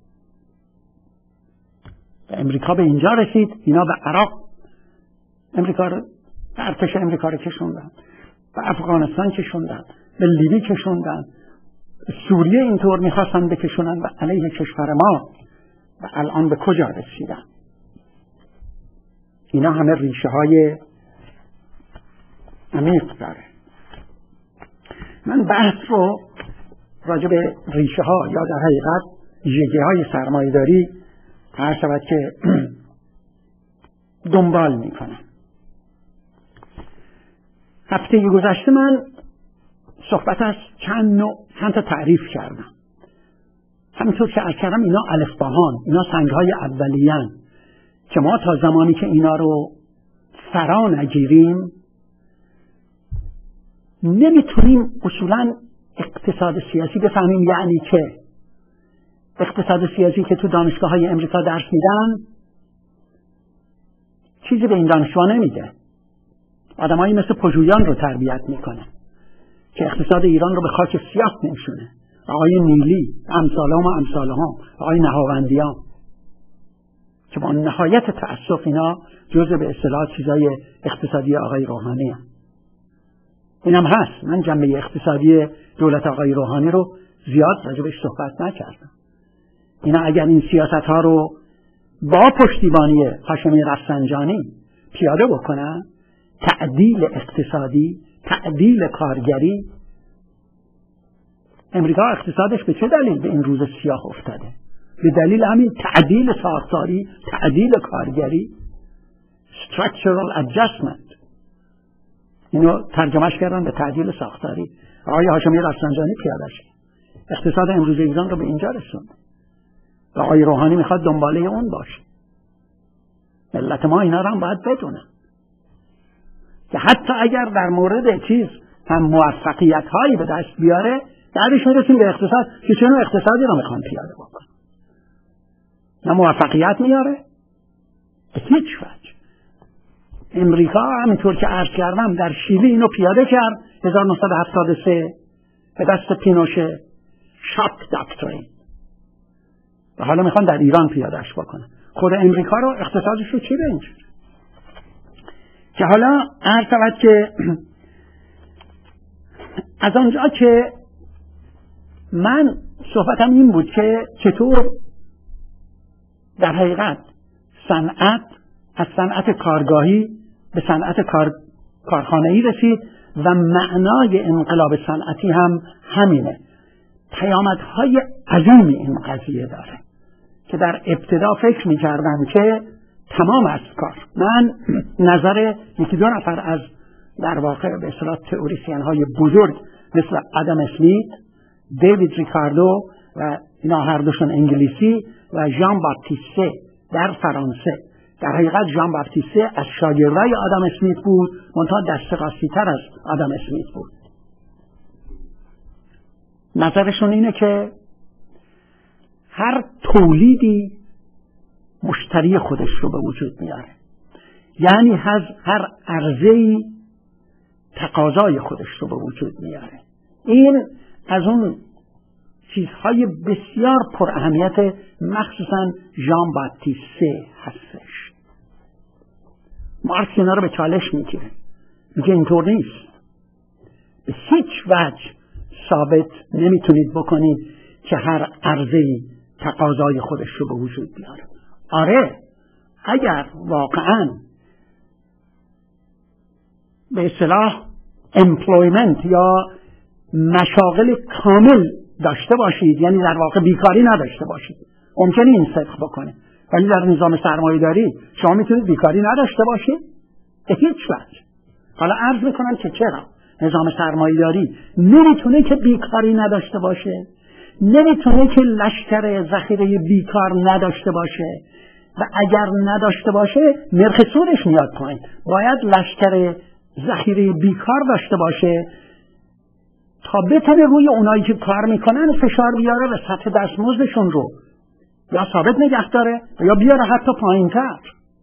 A: و امریکا به اینجا رسید، اینا به عراق امریکا رو، ارتش امریکا رو کشوندن، به افغانستان کشوندن، به لیبی کشوندن، سوریه اینطور میخواستن بکشونن و علیه کشور ما، و الان به کجا رسیدن؟ اینا همه ریشه های عمیق داره. من بحث رو راجع به ریشه ها یا در حقیقت ویژگی های سرمایه داری هر شود که دنبال میکنم. هفته گذشته من صحبت از چند نوع چند تا تعریف کردم. همینطور که کردم اینا الفباهان، اینا سنگ‌های اولیه‌اند که ما تا زمانی که اینا رو فرا نگیریم نمیتونیم اصولاً اقتصاد سیاسی بفهمیم. یعنی که اقتصاد سیاسی که تو دانشگاه‌های امریکا درس میدن چیزی به این دانشجوها نمیده. آدمایی مثل پژویان رو تربیت میکنه که اقتصاد ایران رو به خاک سیاه نشونه، آقای نیلی، امثالهم و امثالهم، آقای نهاوندیان، که با نهایت تأسف اینا جزء به اصطلاح چیزای اقتصادی آقای روحانی هم. اینم هست. من جنبه اقتصادی دولت آقای روحانی رو زیاد راجبش صحبت نکردم. اینا اگر این سیاست ها رو با پشتیبانی هاشمی رفسنجانی پیاده بکنن، تعدیل اقتصادی، تعدیل کارگری، امریکا اقتصادش به چه دلیل به این روز سیاه افتاده؟ به دلیل همین تعدیل ساختاری، تعدیل کارگری، structural adjustment. اینو ترجمهش کردن به تعدیل ساختاری. آقای هاشمی رفسنجانی پیاده‌اش اقتصاد امروز ایران رو به اینجا رسوند و آقای روحانی میخواد دنباله اون باشه. ملت ما اینا رو هم باید بدونن که حتی اگر در مورد چیز هم موفقیت هایی به دست بیاره، بعدش میرسیم به اقتصاد که چه نوع اقتصادی رو میخوان پیاده بکنن. نه موفقیت میاره به هیچ وجه. امریکا همینطور که عرض کردم در شیلی اینو پیاده کرد هزار و نهصد و هفتاد و سه به دست پینوشه، شاک داکترین، و حالا میخوان در ایران پیادهش بکنن. خود امریکا رو اقتصادش رو چی به اینجور که حالا عرض شود که از آنجا که من صحبتم این بود که چطور در حقیقت صنعت از صنعت کارگاهی به صنعت کار کارخانه‌ای رسید و معنای انقلاب صنعتی هم همینه. پیامدهای عظیمی این قضیه داره که در ابتدا فکر می‌کردم که تمام است کار. من نظر یکی دو نفر از در واقع به اصطلاح تئوریسین های بزرگ مثل آدم اسمیت، دیوید ریکاردو و اینا هر دوشون انگلیسی و ژان باپتیسته در فرانسه. در حقیقت ژان باپتیسته از شاگردای آدم اسمیت بود، منتها دستقاصی‌تر از آدم اسمیت بود. نظرشون اینه که هر تولیدی مشتری خودش رو به وجود میاره، یعنی هر عرضه‌ای تقاضای خودش رو به وجود میاره. این از اون چیزهای بسیار پر اهمیت مخصوصا ژان باپتیسته هستش. مارکس اینا رو به چالش میگیره، میگه اینطور نیست، به هیچ وجه ثابت نمیتونید بکنید که هر عرضه‌ای تقاضای خودش رو به وجود بیاره. آره، اگر واقعاً به اصطلاح employment یا مشاغل کامل داشته باشید، یعنی در واقع بیکاری نداشته باشید، ممکنه این صدق بکنه، ولی در نظام سرمایه‌داری شما میتونید بیکاری نداشته باشید؟ به هیچ وجه. حالا عرض میکنم که چرا نظام سرمایه‌داری نمیتونه که بیکاری نداشته باشه، نمیتونه که لشکر ذخیره بیکار نداشته باشه، و اگر نداشته باشه نرخ سودش میاد پایین. باید لشکر ذخیره بیکار داشته باشه تا بتونه روی اونایی که کار میکنن فشار بیاره و سطح دستمزدشون رو یا ثابت نگه داره یا بیاره حتی پایین تر.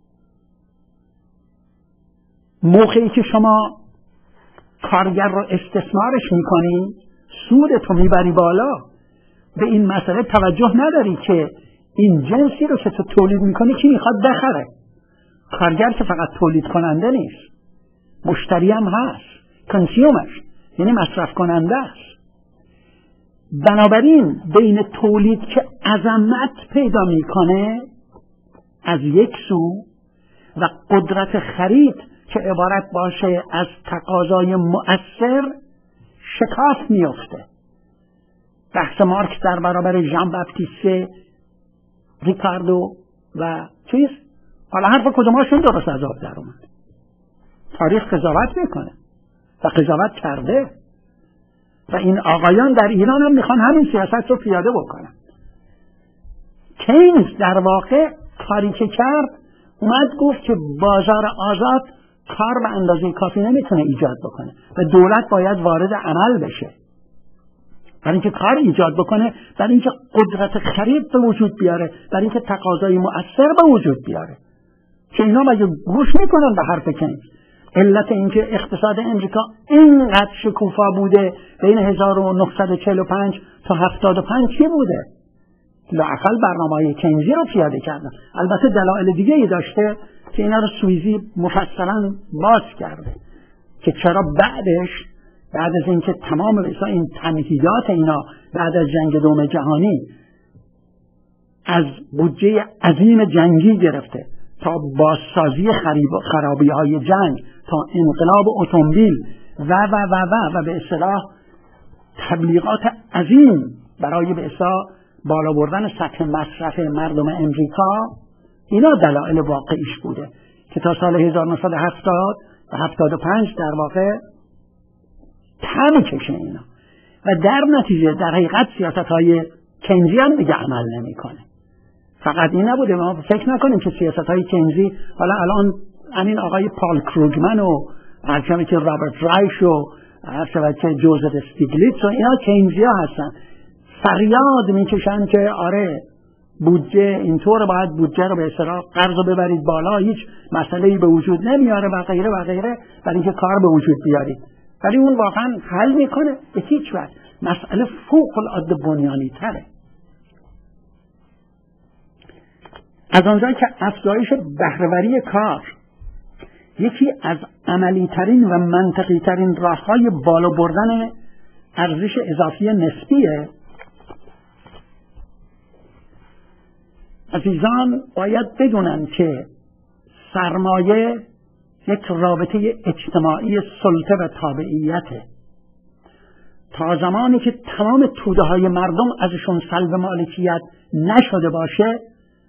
A: موقعی که شما کارگر رو استثمارش میکنی، سودتو میبری بالا، به این مسئله توجه نداری که این جنسی رو که تو تولید میکنی کی میخواد بخره. کارگر که فقط تولید کننده نیست، مشتری هم هست، کنسیومر، یعنی مصرف کننده است. بنابراین بین تولید که عظمت پیدا میکنه از یک سو و قدرت خرید که عبارت باشه از تقاضای مؤثر شکاف میفته. بحث مارکس در برابر ژان باپتیسته، ریکاردو و چیز، حالا حرف کدوماشون درست از آب در اومد. تاریخ قضاوت میکنه و قضاوت کرده و این آقایان در ایران هم میخوان همین سیاست رو پیاده بکنن. کینز در واقع کاری که کرد اومد گفت که بازار آزاد کار به اندازه کافی نمیتونه ایجاد بکنه و دولت باید وارد عمل بشه برای اینکه کار ایجاد بکنه، برای اینکه قدرت خرید به وجود بیاره، برای اینکه تقاضای مؤثر به وجود بیاره. که اینا مگه گوش میکنن به حرف کینز؟ علت اینکه اقتصاد امریکا اینقدر شکوفا بوده بین هزار و نهصد و چهل و پنج تا هفتاد و پنج چی بوده؟ لااقل برنامه‌های کینزی رو پیاده کردن. البته دلایل دیگه ای داشته که اینا رو سویزی مفصلا باز کرده که چرا بعدش، بعد از اینکه تمام این تمهیدات اینا بعد از جنگ دوم جهانی از بودجه عظیم جنگی گرفته تا بازسازی خرابی های جنگ تا انقلاب اتومبیل و و و و و به اصطلاح تبلیغات عظیم برای به اصطلاح بالا بردن سطح مصرف مردم امریکا، اینا دلایل واقعیش بوده که تا سال هزار و نهصد و هفتاد و هفتاد و پنج در واقع تم کشه اینا و در نتیجه در حقیقت سیاست های کینزی هم دیگه عمل نمی کنه. فقط این نبوده، ما فکر نکنیم که سیاست های کینزی، حالا الان همین آقای پال کروگمن و هرچند که رابرت رایش و هرچند که جوزف استیگلیتس و اینا کینزی ها هستن، فریاد میکشن که آره بودجه اینطور، باید بودجه رو به اصطلاح قرض رو ببرید بالا، هیچ مسئله‌ای به وجود نمیاره و غیره و غیره برای اینکه کار به وجود بیارید. ولی اون واقعا حل میکنه؟ به هیچ وجه. مسئله فوق العاده بنیانی تره. از آنجایی که افزایش بهره‌وری کار یکی از عملی ترین و منطقی ترین راه‌های بالا بردن ارزش اضافی نسبیه، عزیزان باید بدونن که سرمایه یک رابطه اجتماعی سلطه و تابعیته تا زمانی که تمام توده های مردم ازشون سلب مالکیت نشده باشه،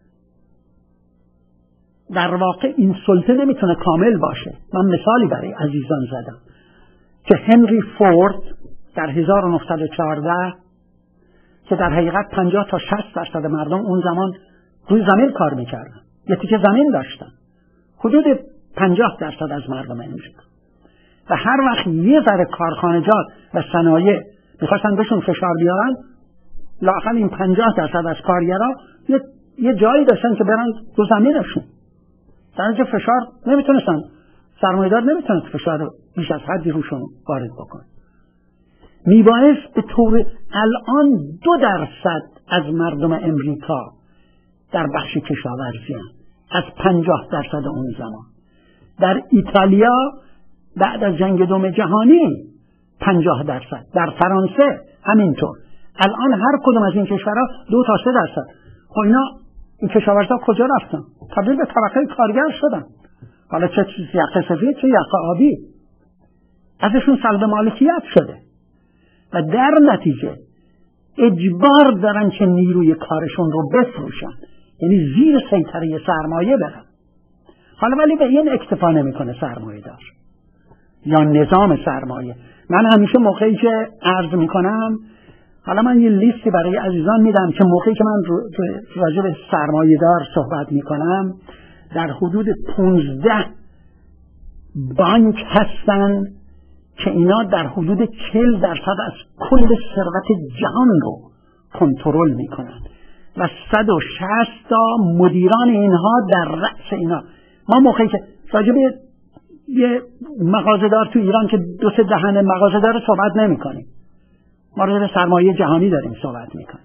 A: در واقع این سلطه نمیتونه کامل باشه. من مثالی برای عزیزان زدم که هنری فورد در هزار و نهصد و چهارده که در حقیقت پنجاه تا شصت درصد مردم اون زمان روی زمین کار میکردن، یه تیکه زمین داشتن، حدود پنجاه درصد از مردم امریکا، و هر وقت یه ذره کارخانجات و صنایع میخواستن بهشون فشار بیارن، لااقل این پنجاه درصد از کارگرها یه, یه جایی داشتن که برن رو زمینشون، در اینجا فشار نمیتونستن، سرمایه‌دار نمیتونست فشار بیش از حدی روشون وارد بکنه. میبایست به طور الان دو درصد از مردم امریکا در بخش کشاورزی هستند از پنجاه درصد اون زمان. در ایتالیا بعد از جنگ دوم جهانی پنجاه درصد، در فرانسه همینطور. الان هر کدوم از این کشورها دو تا سه درصد. خب اینا این کشاورزا کجا رفتن؟ تبدیل به طبقه کارگر شدن، حالا چه یقه سفید چه یقه آبی، ازشون سلب مالکیت شده و در نتیجه اجبار دارن که نیروی کارشون رو بفروشن، یعنی زیر سیطره سرمایه برن. حالا ولی به این اکتفا نمیکنه سرمایه دار یا نظام سرمایه. من همیشه موقعی که عرض میکنم، حالا من یه لیستی برای عزیزان میدم که موقعی که من راجع به سرمایه دار صحبت میکنم، در حدود پونزده بانک هستن که اینا در حدود چهل درصد از کل ثروت جهان رو کنترل میکنن و صد و شصت تا مدیران اینها در رأس اینا. ما موقعی که راجع به یه مغازه‌دار تو ایران که دو سه دهن مغازه‌دار صحبت نمی‌کنیم، ما راجع به سرمایه جهانی داریم صحبت می‌کنیم.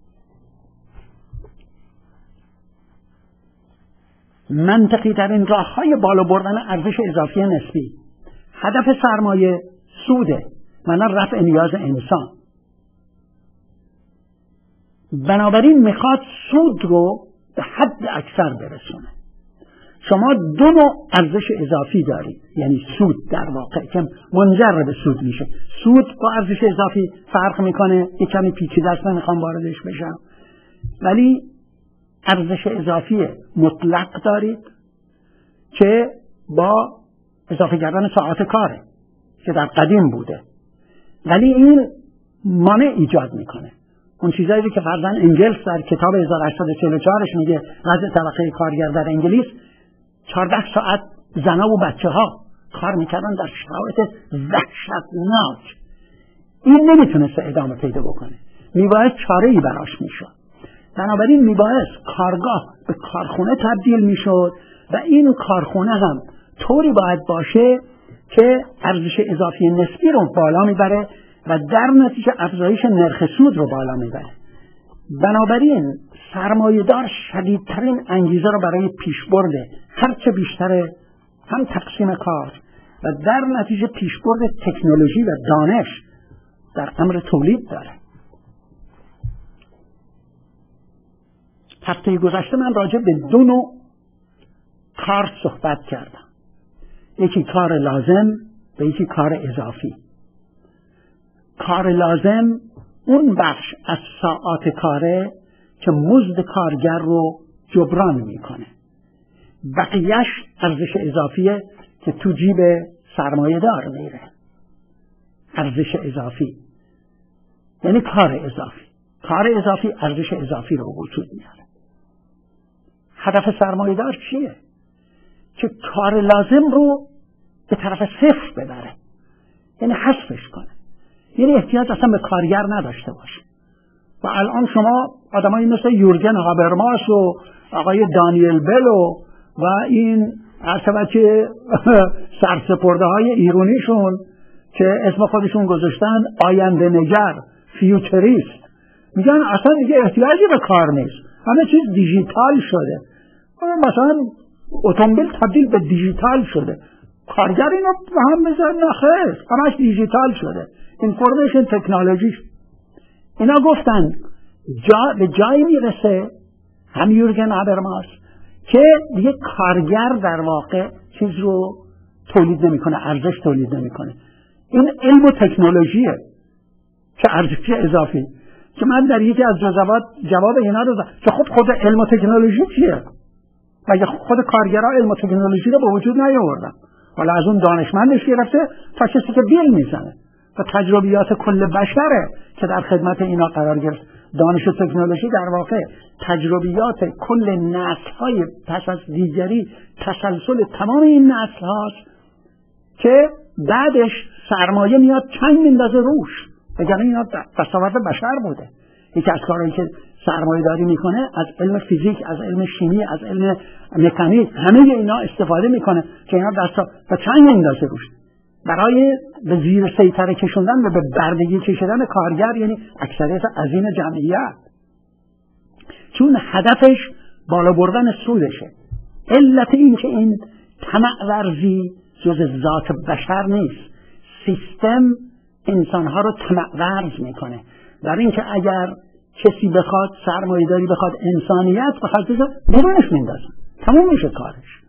A: منطقی ترین راه‌های بالا بردن ارزش اضافی نسبی، هدف سرمایه سوده، معنی رفع نیاز انسان. بنابراین میخواد سود رو به حد اکثر برسونه. شما دو نوع ارزش اضافی دارید، یعنی سود در واقع که منجر به سود میشه. سود با ارزش اضافی فرق میکنه، یک کمی پیچیده است، نمیخوام واردش بشم، ولی ارزش اضافی مطلق دارید که با اضافه کردن ساعات کاره که در قدیم بوده، ولی این مانع ایجاد میکنه. اون چیزایی که فرضاً انگلس در کتاب هزار و هشتصد و چهل و چهار ش میگه وضع طبقه کارگر در انگلیس، چهارده ساعت زنا و بچه ها کار میکردن در شرایط وحشتناک. این نمیتونسته ادامه پیدا بکنه، میباید چاره‌ای براش میشد. بنابراین میباید کارگاه به کارخونه تبدیل میشد و این کارخونه هم طوری باید باشه که ارزش اضافی نسبی رو بالا میبره و در نتیجه افزایش نرخ سود رو بالا میبره. بنابراین سرمایه‌دار شدیدترین انگیزه رو برای پیشبرد هرچه بیشتر هم تقسیم کار و در نتیجه پیشبرد تکنولوژی و دانش در امر تولید داره. هفته گذشته من راجع به دو نوع کار صحبت کردم، یکی کار لازم و یکی کار اضافی. کار لازم اون بخش از ساعات کاره که مزد کارگر رو جبران میکنه، بقیهش ارزش اضافیه که تو جیب سرمایه دار میره. ارزش اضافی یعنی کار اضافی. کار اضافی ارزش اضافی رو وجود میاره. هدف سرمایه دار چیه؟ که کار لازم رو به طرف صفر ببره، یعنی حذفش کنه، یعنی احتیاج اصلا به کارگر نداشته باشه. و الان شما آدمایی مثل یورگن هابرماس و آقای دانیل بل و و این عرصبچه سرسپرده های ایرونیشون که اسم خودشون گذاشتن آینده نگر، فیوچریست، میگن اصلا دیگه احتیاجی به کار نیست، همه چیز دیجیتال شده. مثلا اتومبیل تبدیل به دیجیتال شده، کارگر اینو به هم بذار نخیر، همش دیجیتال شده، اینفورمیشن تکنولوژی. اینا گفتن جا به جایی میرسه، هم یورگن هابرماس، که دیگه کارگر در واقع چیز رو تولید نمیکنه، ارزش تولید نمیکنه. این علم و تکنولوژیه. که ارزش اضافی، که من در یکی از جزوات جواب اینا رو دادم که خب خود علم و تکنولوژی چیه؟ مگه خود کارگرها علم و تکنولوژی رو به وجود نیاوردن؟ حالا از اون دانشمندش گرفته تا کسی که بیل میزنه و تجربیات کل بشره که در خدمت اینا قرار گرفت. دانش و تکنولوژی در واقع تجربیات کل نسل‌های پس از دیگری، تسلسل تمام این نسل هاست که بعدش سرمایه میاد چنگ میندازه روش، وگرنه اینا دستاورد بشر بوده. یکی از کارهایی که سرمایه داری میکنه از علم فیزیک، از علم شیمی، از علم مکانیک، همه اینا استفاده میکنه که اینا دستا و چنگ میندازه روش برای به زیر سیطره کشوندن و به بردگی کشیدن کارگر، یعنی اکثریت عظیم جمعیت، چون هدفش بالا بردن سودشه. علت این که این طمع ورزی جز ذات بشر نیست، سیستم انسانها رو طمع ورز میکنه در این که اگر کسی بخواد سرمایه داری بخواد انسانیت بخواد بیرونش میندازه، تموم میشه کارش.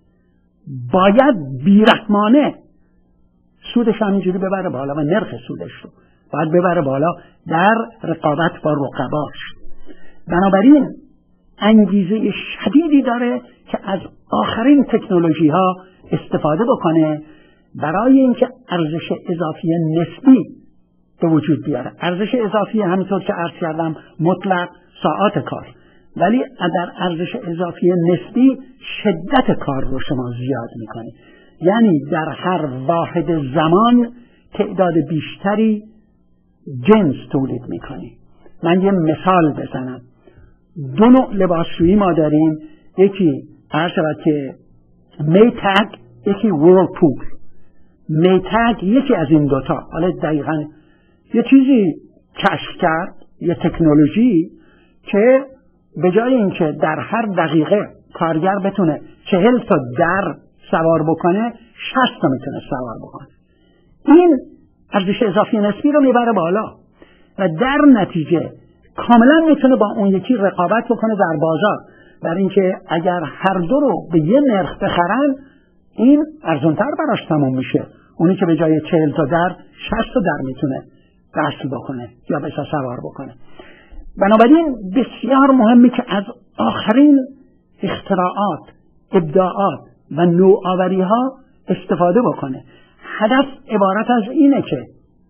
A: باید بیرحمانه سودش همینجوری ببره بالا و نرخ سودش رو باید ببره بالا در رقابت با رقباش. بنابراین انگیزه شدیدی داره که از آخرین تکنولوژی ها استفاده بکنه برای اینکه ارزش اضافی نسبی به وجود بیاره. ارزش اضافی همینطور که عرض کردم مطلق ساعات کار، ولی در ارزش اضافی نسبی شدت کار رو شما زیاد میکنه، یعنی در هر واحد زمان تعداد بیشتری جنس تولید میکنی. من یه مثال بزنم. دو نوع لباسشویی ما داریم، یکی عرض شود که میتگ، یکی ورلپول. میتگ یکی از این دوتا، حالا دقیقاً یه چیزی کشف کرد، یه تکنولوژی که به جای اینکه در هر دقیقه کارگر بتونه چهل تا در سوار بکنه، شصت تا میتونه سوار بکنه. این ارزش اضافی نسبی رو میبره بالا و در نتیجه کاملا میتونه با اون یکی رقابت بکنه در بازار، در اینکه اگر هر دو رو به یه نرخ بخرن این ارزانتر براش تموم میشه. اونی که به جای چهل تا در شصت تا در میتونه وصل بکنه یا بسا سوار بکنه. بنابراین بسیار مهمه که از آخرین اختراعات، ابداعات و نوآوری ها استفاده بکنه. هدف عبارت از اینه که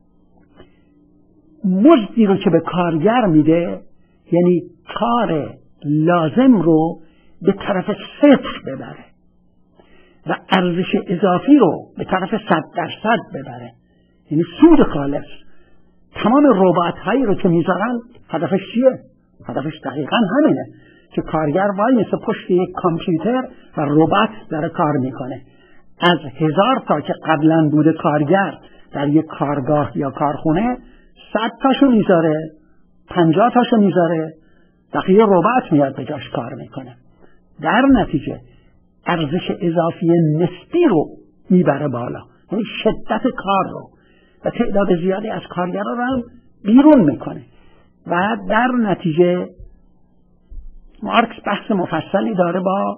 A: مزدی رو که به کارگر میده، یعنی کار لازم رو به طرف صفر ببره و ارزش اضافی رو به طرف صد درصد ببره، یعنی سود خالص. تمام ربات هایی رو که میذارن هدفش چیه؟ هدفش دقیقا همینه که کارگر وای مثل پشت یک کامپیوتر و ربات داره کار میکنه. از هزار تا که قبلا بوده کارگر در یک کارگاه یا کارخونه، صد تاشو میذاره، پنجاه تاشو میذاره، بقیه ربات میاد به جاش کار میکنه. در نتیجه ارزش اضافی نسبی رو میبره بالا، یعنی شدت کار رو و تعداد زیادی از کارگرها رو هم بیرون میکنه. و در نتیجه مارکس بحث مفصلی داره با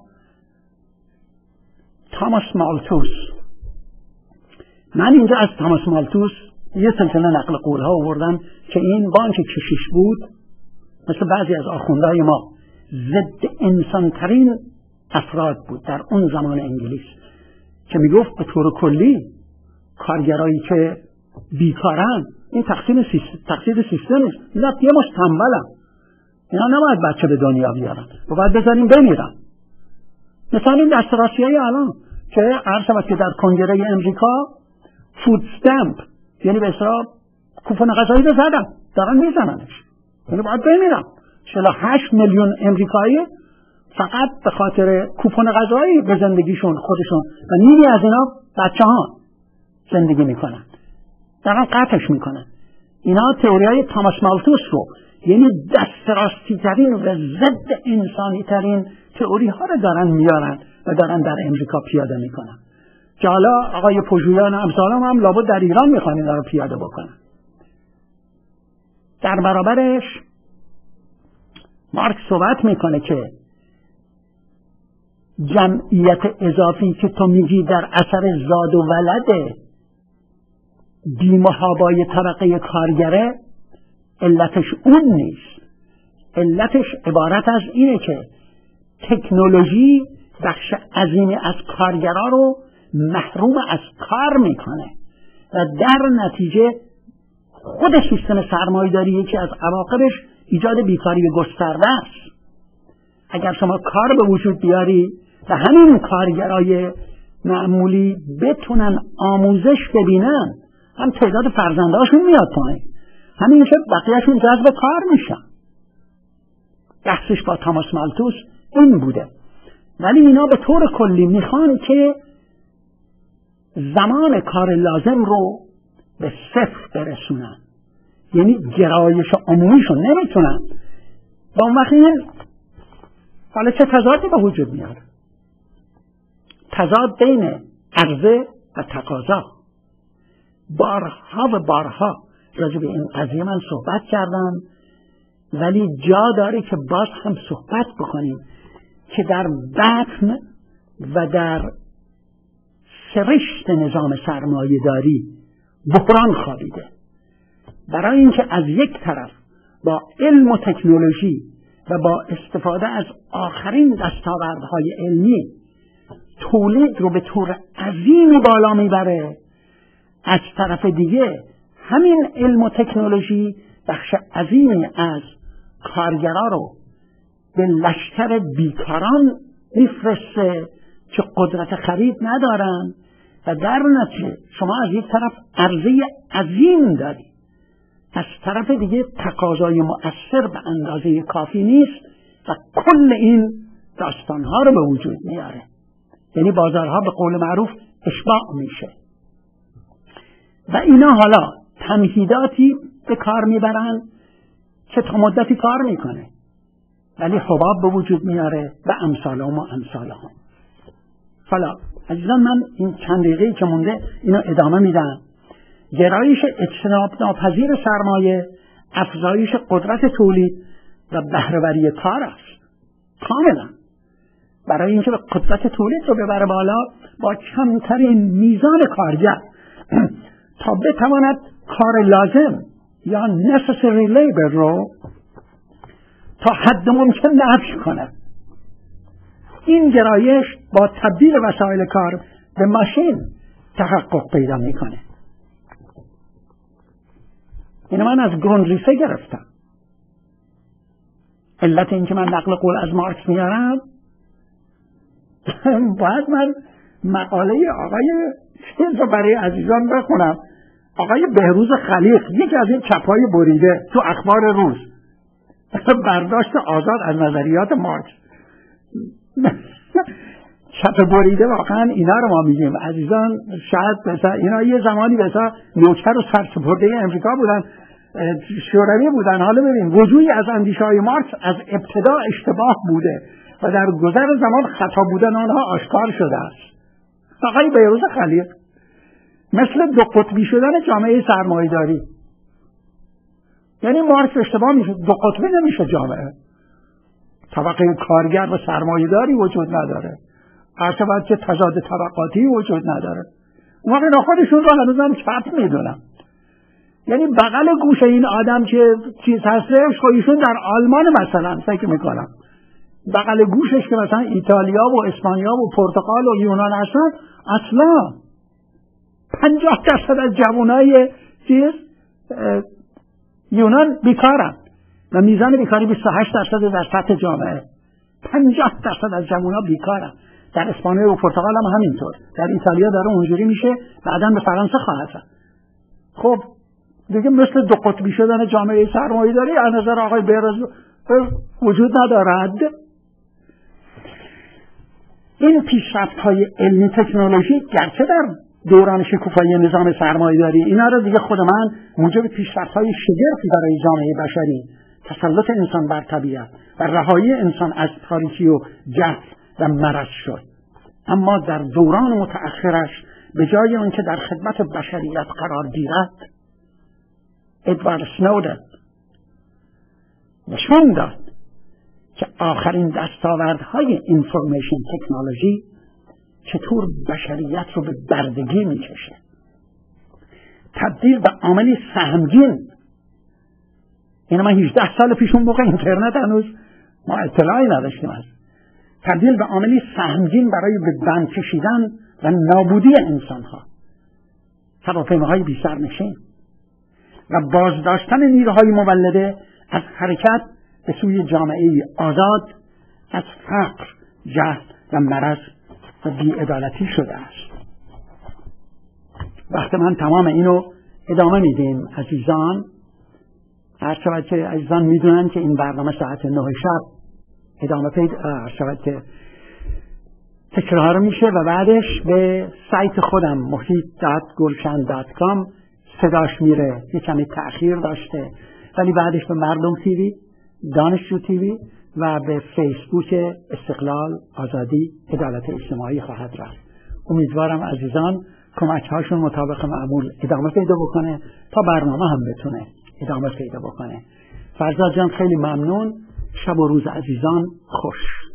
A: تاماس مالتوس. من اینجا از تاماس مالتوس یه سلسله نقل قولها آوردم که این بانک کشیش بود، مثل بعضی از آخوندهای ما ضد انسانترین افراد بود در اون زمان انگلیس، که میگفت به طور کلی کارگرایی که بیکارن این تقصیر سیستم تقصیر سیستم نیست، اینا یه مش تنبلن، اینا نباید بچه به دنیا بیارن و باید بذاریم بمیرن. مثلا این دسترسی‌های الان که عرض شود که در کنگره امریکا فود استمپ، یعنی به اصطلاح کوپن غذایی رو زدن، دارن میزننش، یعنی باید بمیرن. چهل و هشت میلیون امریکایی فقط به خاطر کوپن غذایی به زندگیشون خودشون و نیمی از اینا بچه ها زندگی میکنن، دارن قطعش میکنن. اینا تئوریای تاماس مالتوس رو، یعنی دستراستی ترین و ضد انسانی ترین تئوری ها رو دارن میارن و دارن در امریکا پیاده میکنن، که حالا آقای پژویان امثالم هم لابد در ایران میخوان اینا رو پیاده بکنن. در برابرش مارکس صحبت میکنه که جمعیت اضافی که تو میگی در اثر زاد و ولد بیمحابای طبقه کارگره، علتش اون نیست. علتش عبارت از اینه که تکنولوژی بخش عظیمی از کارگرا رو محروم از کار میکنه و در نتیجه خود سیستم سرمایه‌داری یکی از عواقبش ایجاد بیکاری گسترده است. اگر شما کار به وجود بیاری و همین کارگرای معمولی بتونن آموزش ببینن، هم تعداد فرزنداشون میاد پایین، همین که بقیهشون جذب کار میشن. بحثش با تاماس مالتوس این بوده. ولی اینا به طور کلی میخوان که زمان کار لازم رو به صفر برسونن، یعنی گرایش عمومیشون نمیتونن. با اون وقت این حالا چه تضادی به وجود میاره؟ تضاد بین عرضه و تقاضا. بارها و بارها راجع به این قضیه من صحبت کردم، ولی جا داره که باز هم صحبت بکنیم که در بطن و در سرشت نظام سرمایه داری بحران خوابیده. برای اینکه از یک طرف با علم و تکنولوژی و با استفاده از آخرین دستاوردهای علمی تولید رو به طور عظیمی بالا میبره، از طرف دیگه همین علم و تکنولوژی بخش عظیمی از کارگرا رو به لشکر بیکاران میفرسته که قدرت خرید ندارن و در نتیجه شما از یک طرف عرضه عظیم داری، از طرف دیگه تقاضای مؤثر به اندازه کافی نیست و کل این داستانها رو به وجود میاره. یعنی بازارها به قول معروف اشباع میشه و اینا حالا تمهیداتی به کار میبرن که تا مدتی کار میکنه ولی حباب به وجود میاره و امثالهم و امثالهم. حالا عزیزان من این چند دقیقه‌ای که مونده اینو ادامه میدم. گرایش اجتناب ناپذیر سرمایه افزایش قدرت تولید و بهره‌وری کار است. کاملا برای اینکه قدرت تولید رو ببره بالا با کمترین میزان کارگر تا بتواند کار لازم یا necessary labor رو تا حد ممکن نفی کنه. این گرایش با تبدیل وسایل کار به ماشین تحقق پیدا میکنه. اینو من از گرونریسه گرفتم. علت این که من نقل قول از مارکس میارم باید من مقاله آقای چیز رو برای عزیزان بخونم. آقای بهروز خلیق، یکی از این چپای بریده تو اخبار روز، برداشت آزاد از نظریات مارکس. چپ بریده واقعا اینا رو ما میگیم عزیزان. شاید مثلا اینا یه زمانی مثلا نوکر و سرسپرده امریکا بودن، شوروی بودن. حالا ببین وجودی از اندیشه های مارکس از ابتدا اشتباه بوده و در گذر زمان خطا بودن آنها آشکار شده است. آقای بهروز خلیق مثل دو قطبی شدن جامعه سرمایه‌داری، یعنی مارکس اشتباه میشه، دو قطبی نمیشه جامعه. طبقه کارگر و سرمایه‌داری وجود نداره، هرچه باید که تضاد طبقاتی وجود نداره. اون وقت خودشون رو هنوزم چپ میدونم. یعنی بغل گوش این آدم که چیز هستش خودشون در آلمان مثلا فکر میکنم بغل گوشش که مثلا ایتالیا و اسپانیا و پرتغال و یونان هستن، اصلا پنجاه درصد از جوانای چیز یونان بیکارن و میزان بیکاری بیست و هشت درصد در سطح جامعه. پنجاه درصد از جوانها بیکارن. در اسپانیا و پرتغال هم همینطور. در ایتالیا داره اونجوری میشه، بعداً به فرانسه خواهد رفت. خب دیگه مثل دو قطبی شدن جامعه سرمایه‌داری از نظر آقای بهروز وجود ندارد. این پیشرفت‌های علمی تکنولوژی گرچه در دوران شکوفایی نظام سرمایه‌داری اینا رو دیگه خود من موجب پیشرفت‌های شگرفی برای جامعه بشری، تسلط انسان بر طبیعت و رهایی انسان از تاریکی و جهل و مرض شد، اما در دوران متأخرش به جای آنکه در خدمت بشریت قرار گیرد، ادوارد سنودن نشون داد که آخرین دستاوردهای اینفورمیشن تکنولوژی چطور بشریت رو به بردگی میکشه، تبدیل به عاملی سهمگین این ما هجده سال پیش اون موقع اینترنت هنوز ما اطلاعی نداشتیم از تبدیل به عاملی سهمگین برای به بند کشیدن و نابودی انسانها، هواپیماهای بی سرنشین و بازداشتن نیروهای مولده از حرکت به سوی جامعه آزاد از فقر، جهل و مرض و بی‌عدالتی شده است. وقتی من تمام اینو ادامه میدیم عزیزان، هر شود که عزیزان میدونن که این برنامه ساعت نه شب ادامه پیدا شود که تکرار میشه و بعدش به سایت خودم محیط دات گلشن دات کام صداش میره. یه کمی تأخیر داشته ولی بعدش به مردم تیوی، دانشجو تیوی و به فیسبوک استقلال، آزادی، عدالت اجتماعی خواهد رفت. امیدوارم عزیزان کمک هاشون مطابق معمول ادامه پیدا بکنه تا برنامه هم بتونه ادامه پیدا بکنه. فرزاد جان خیلی ممنون. شب و روز عزیزان خوش.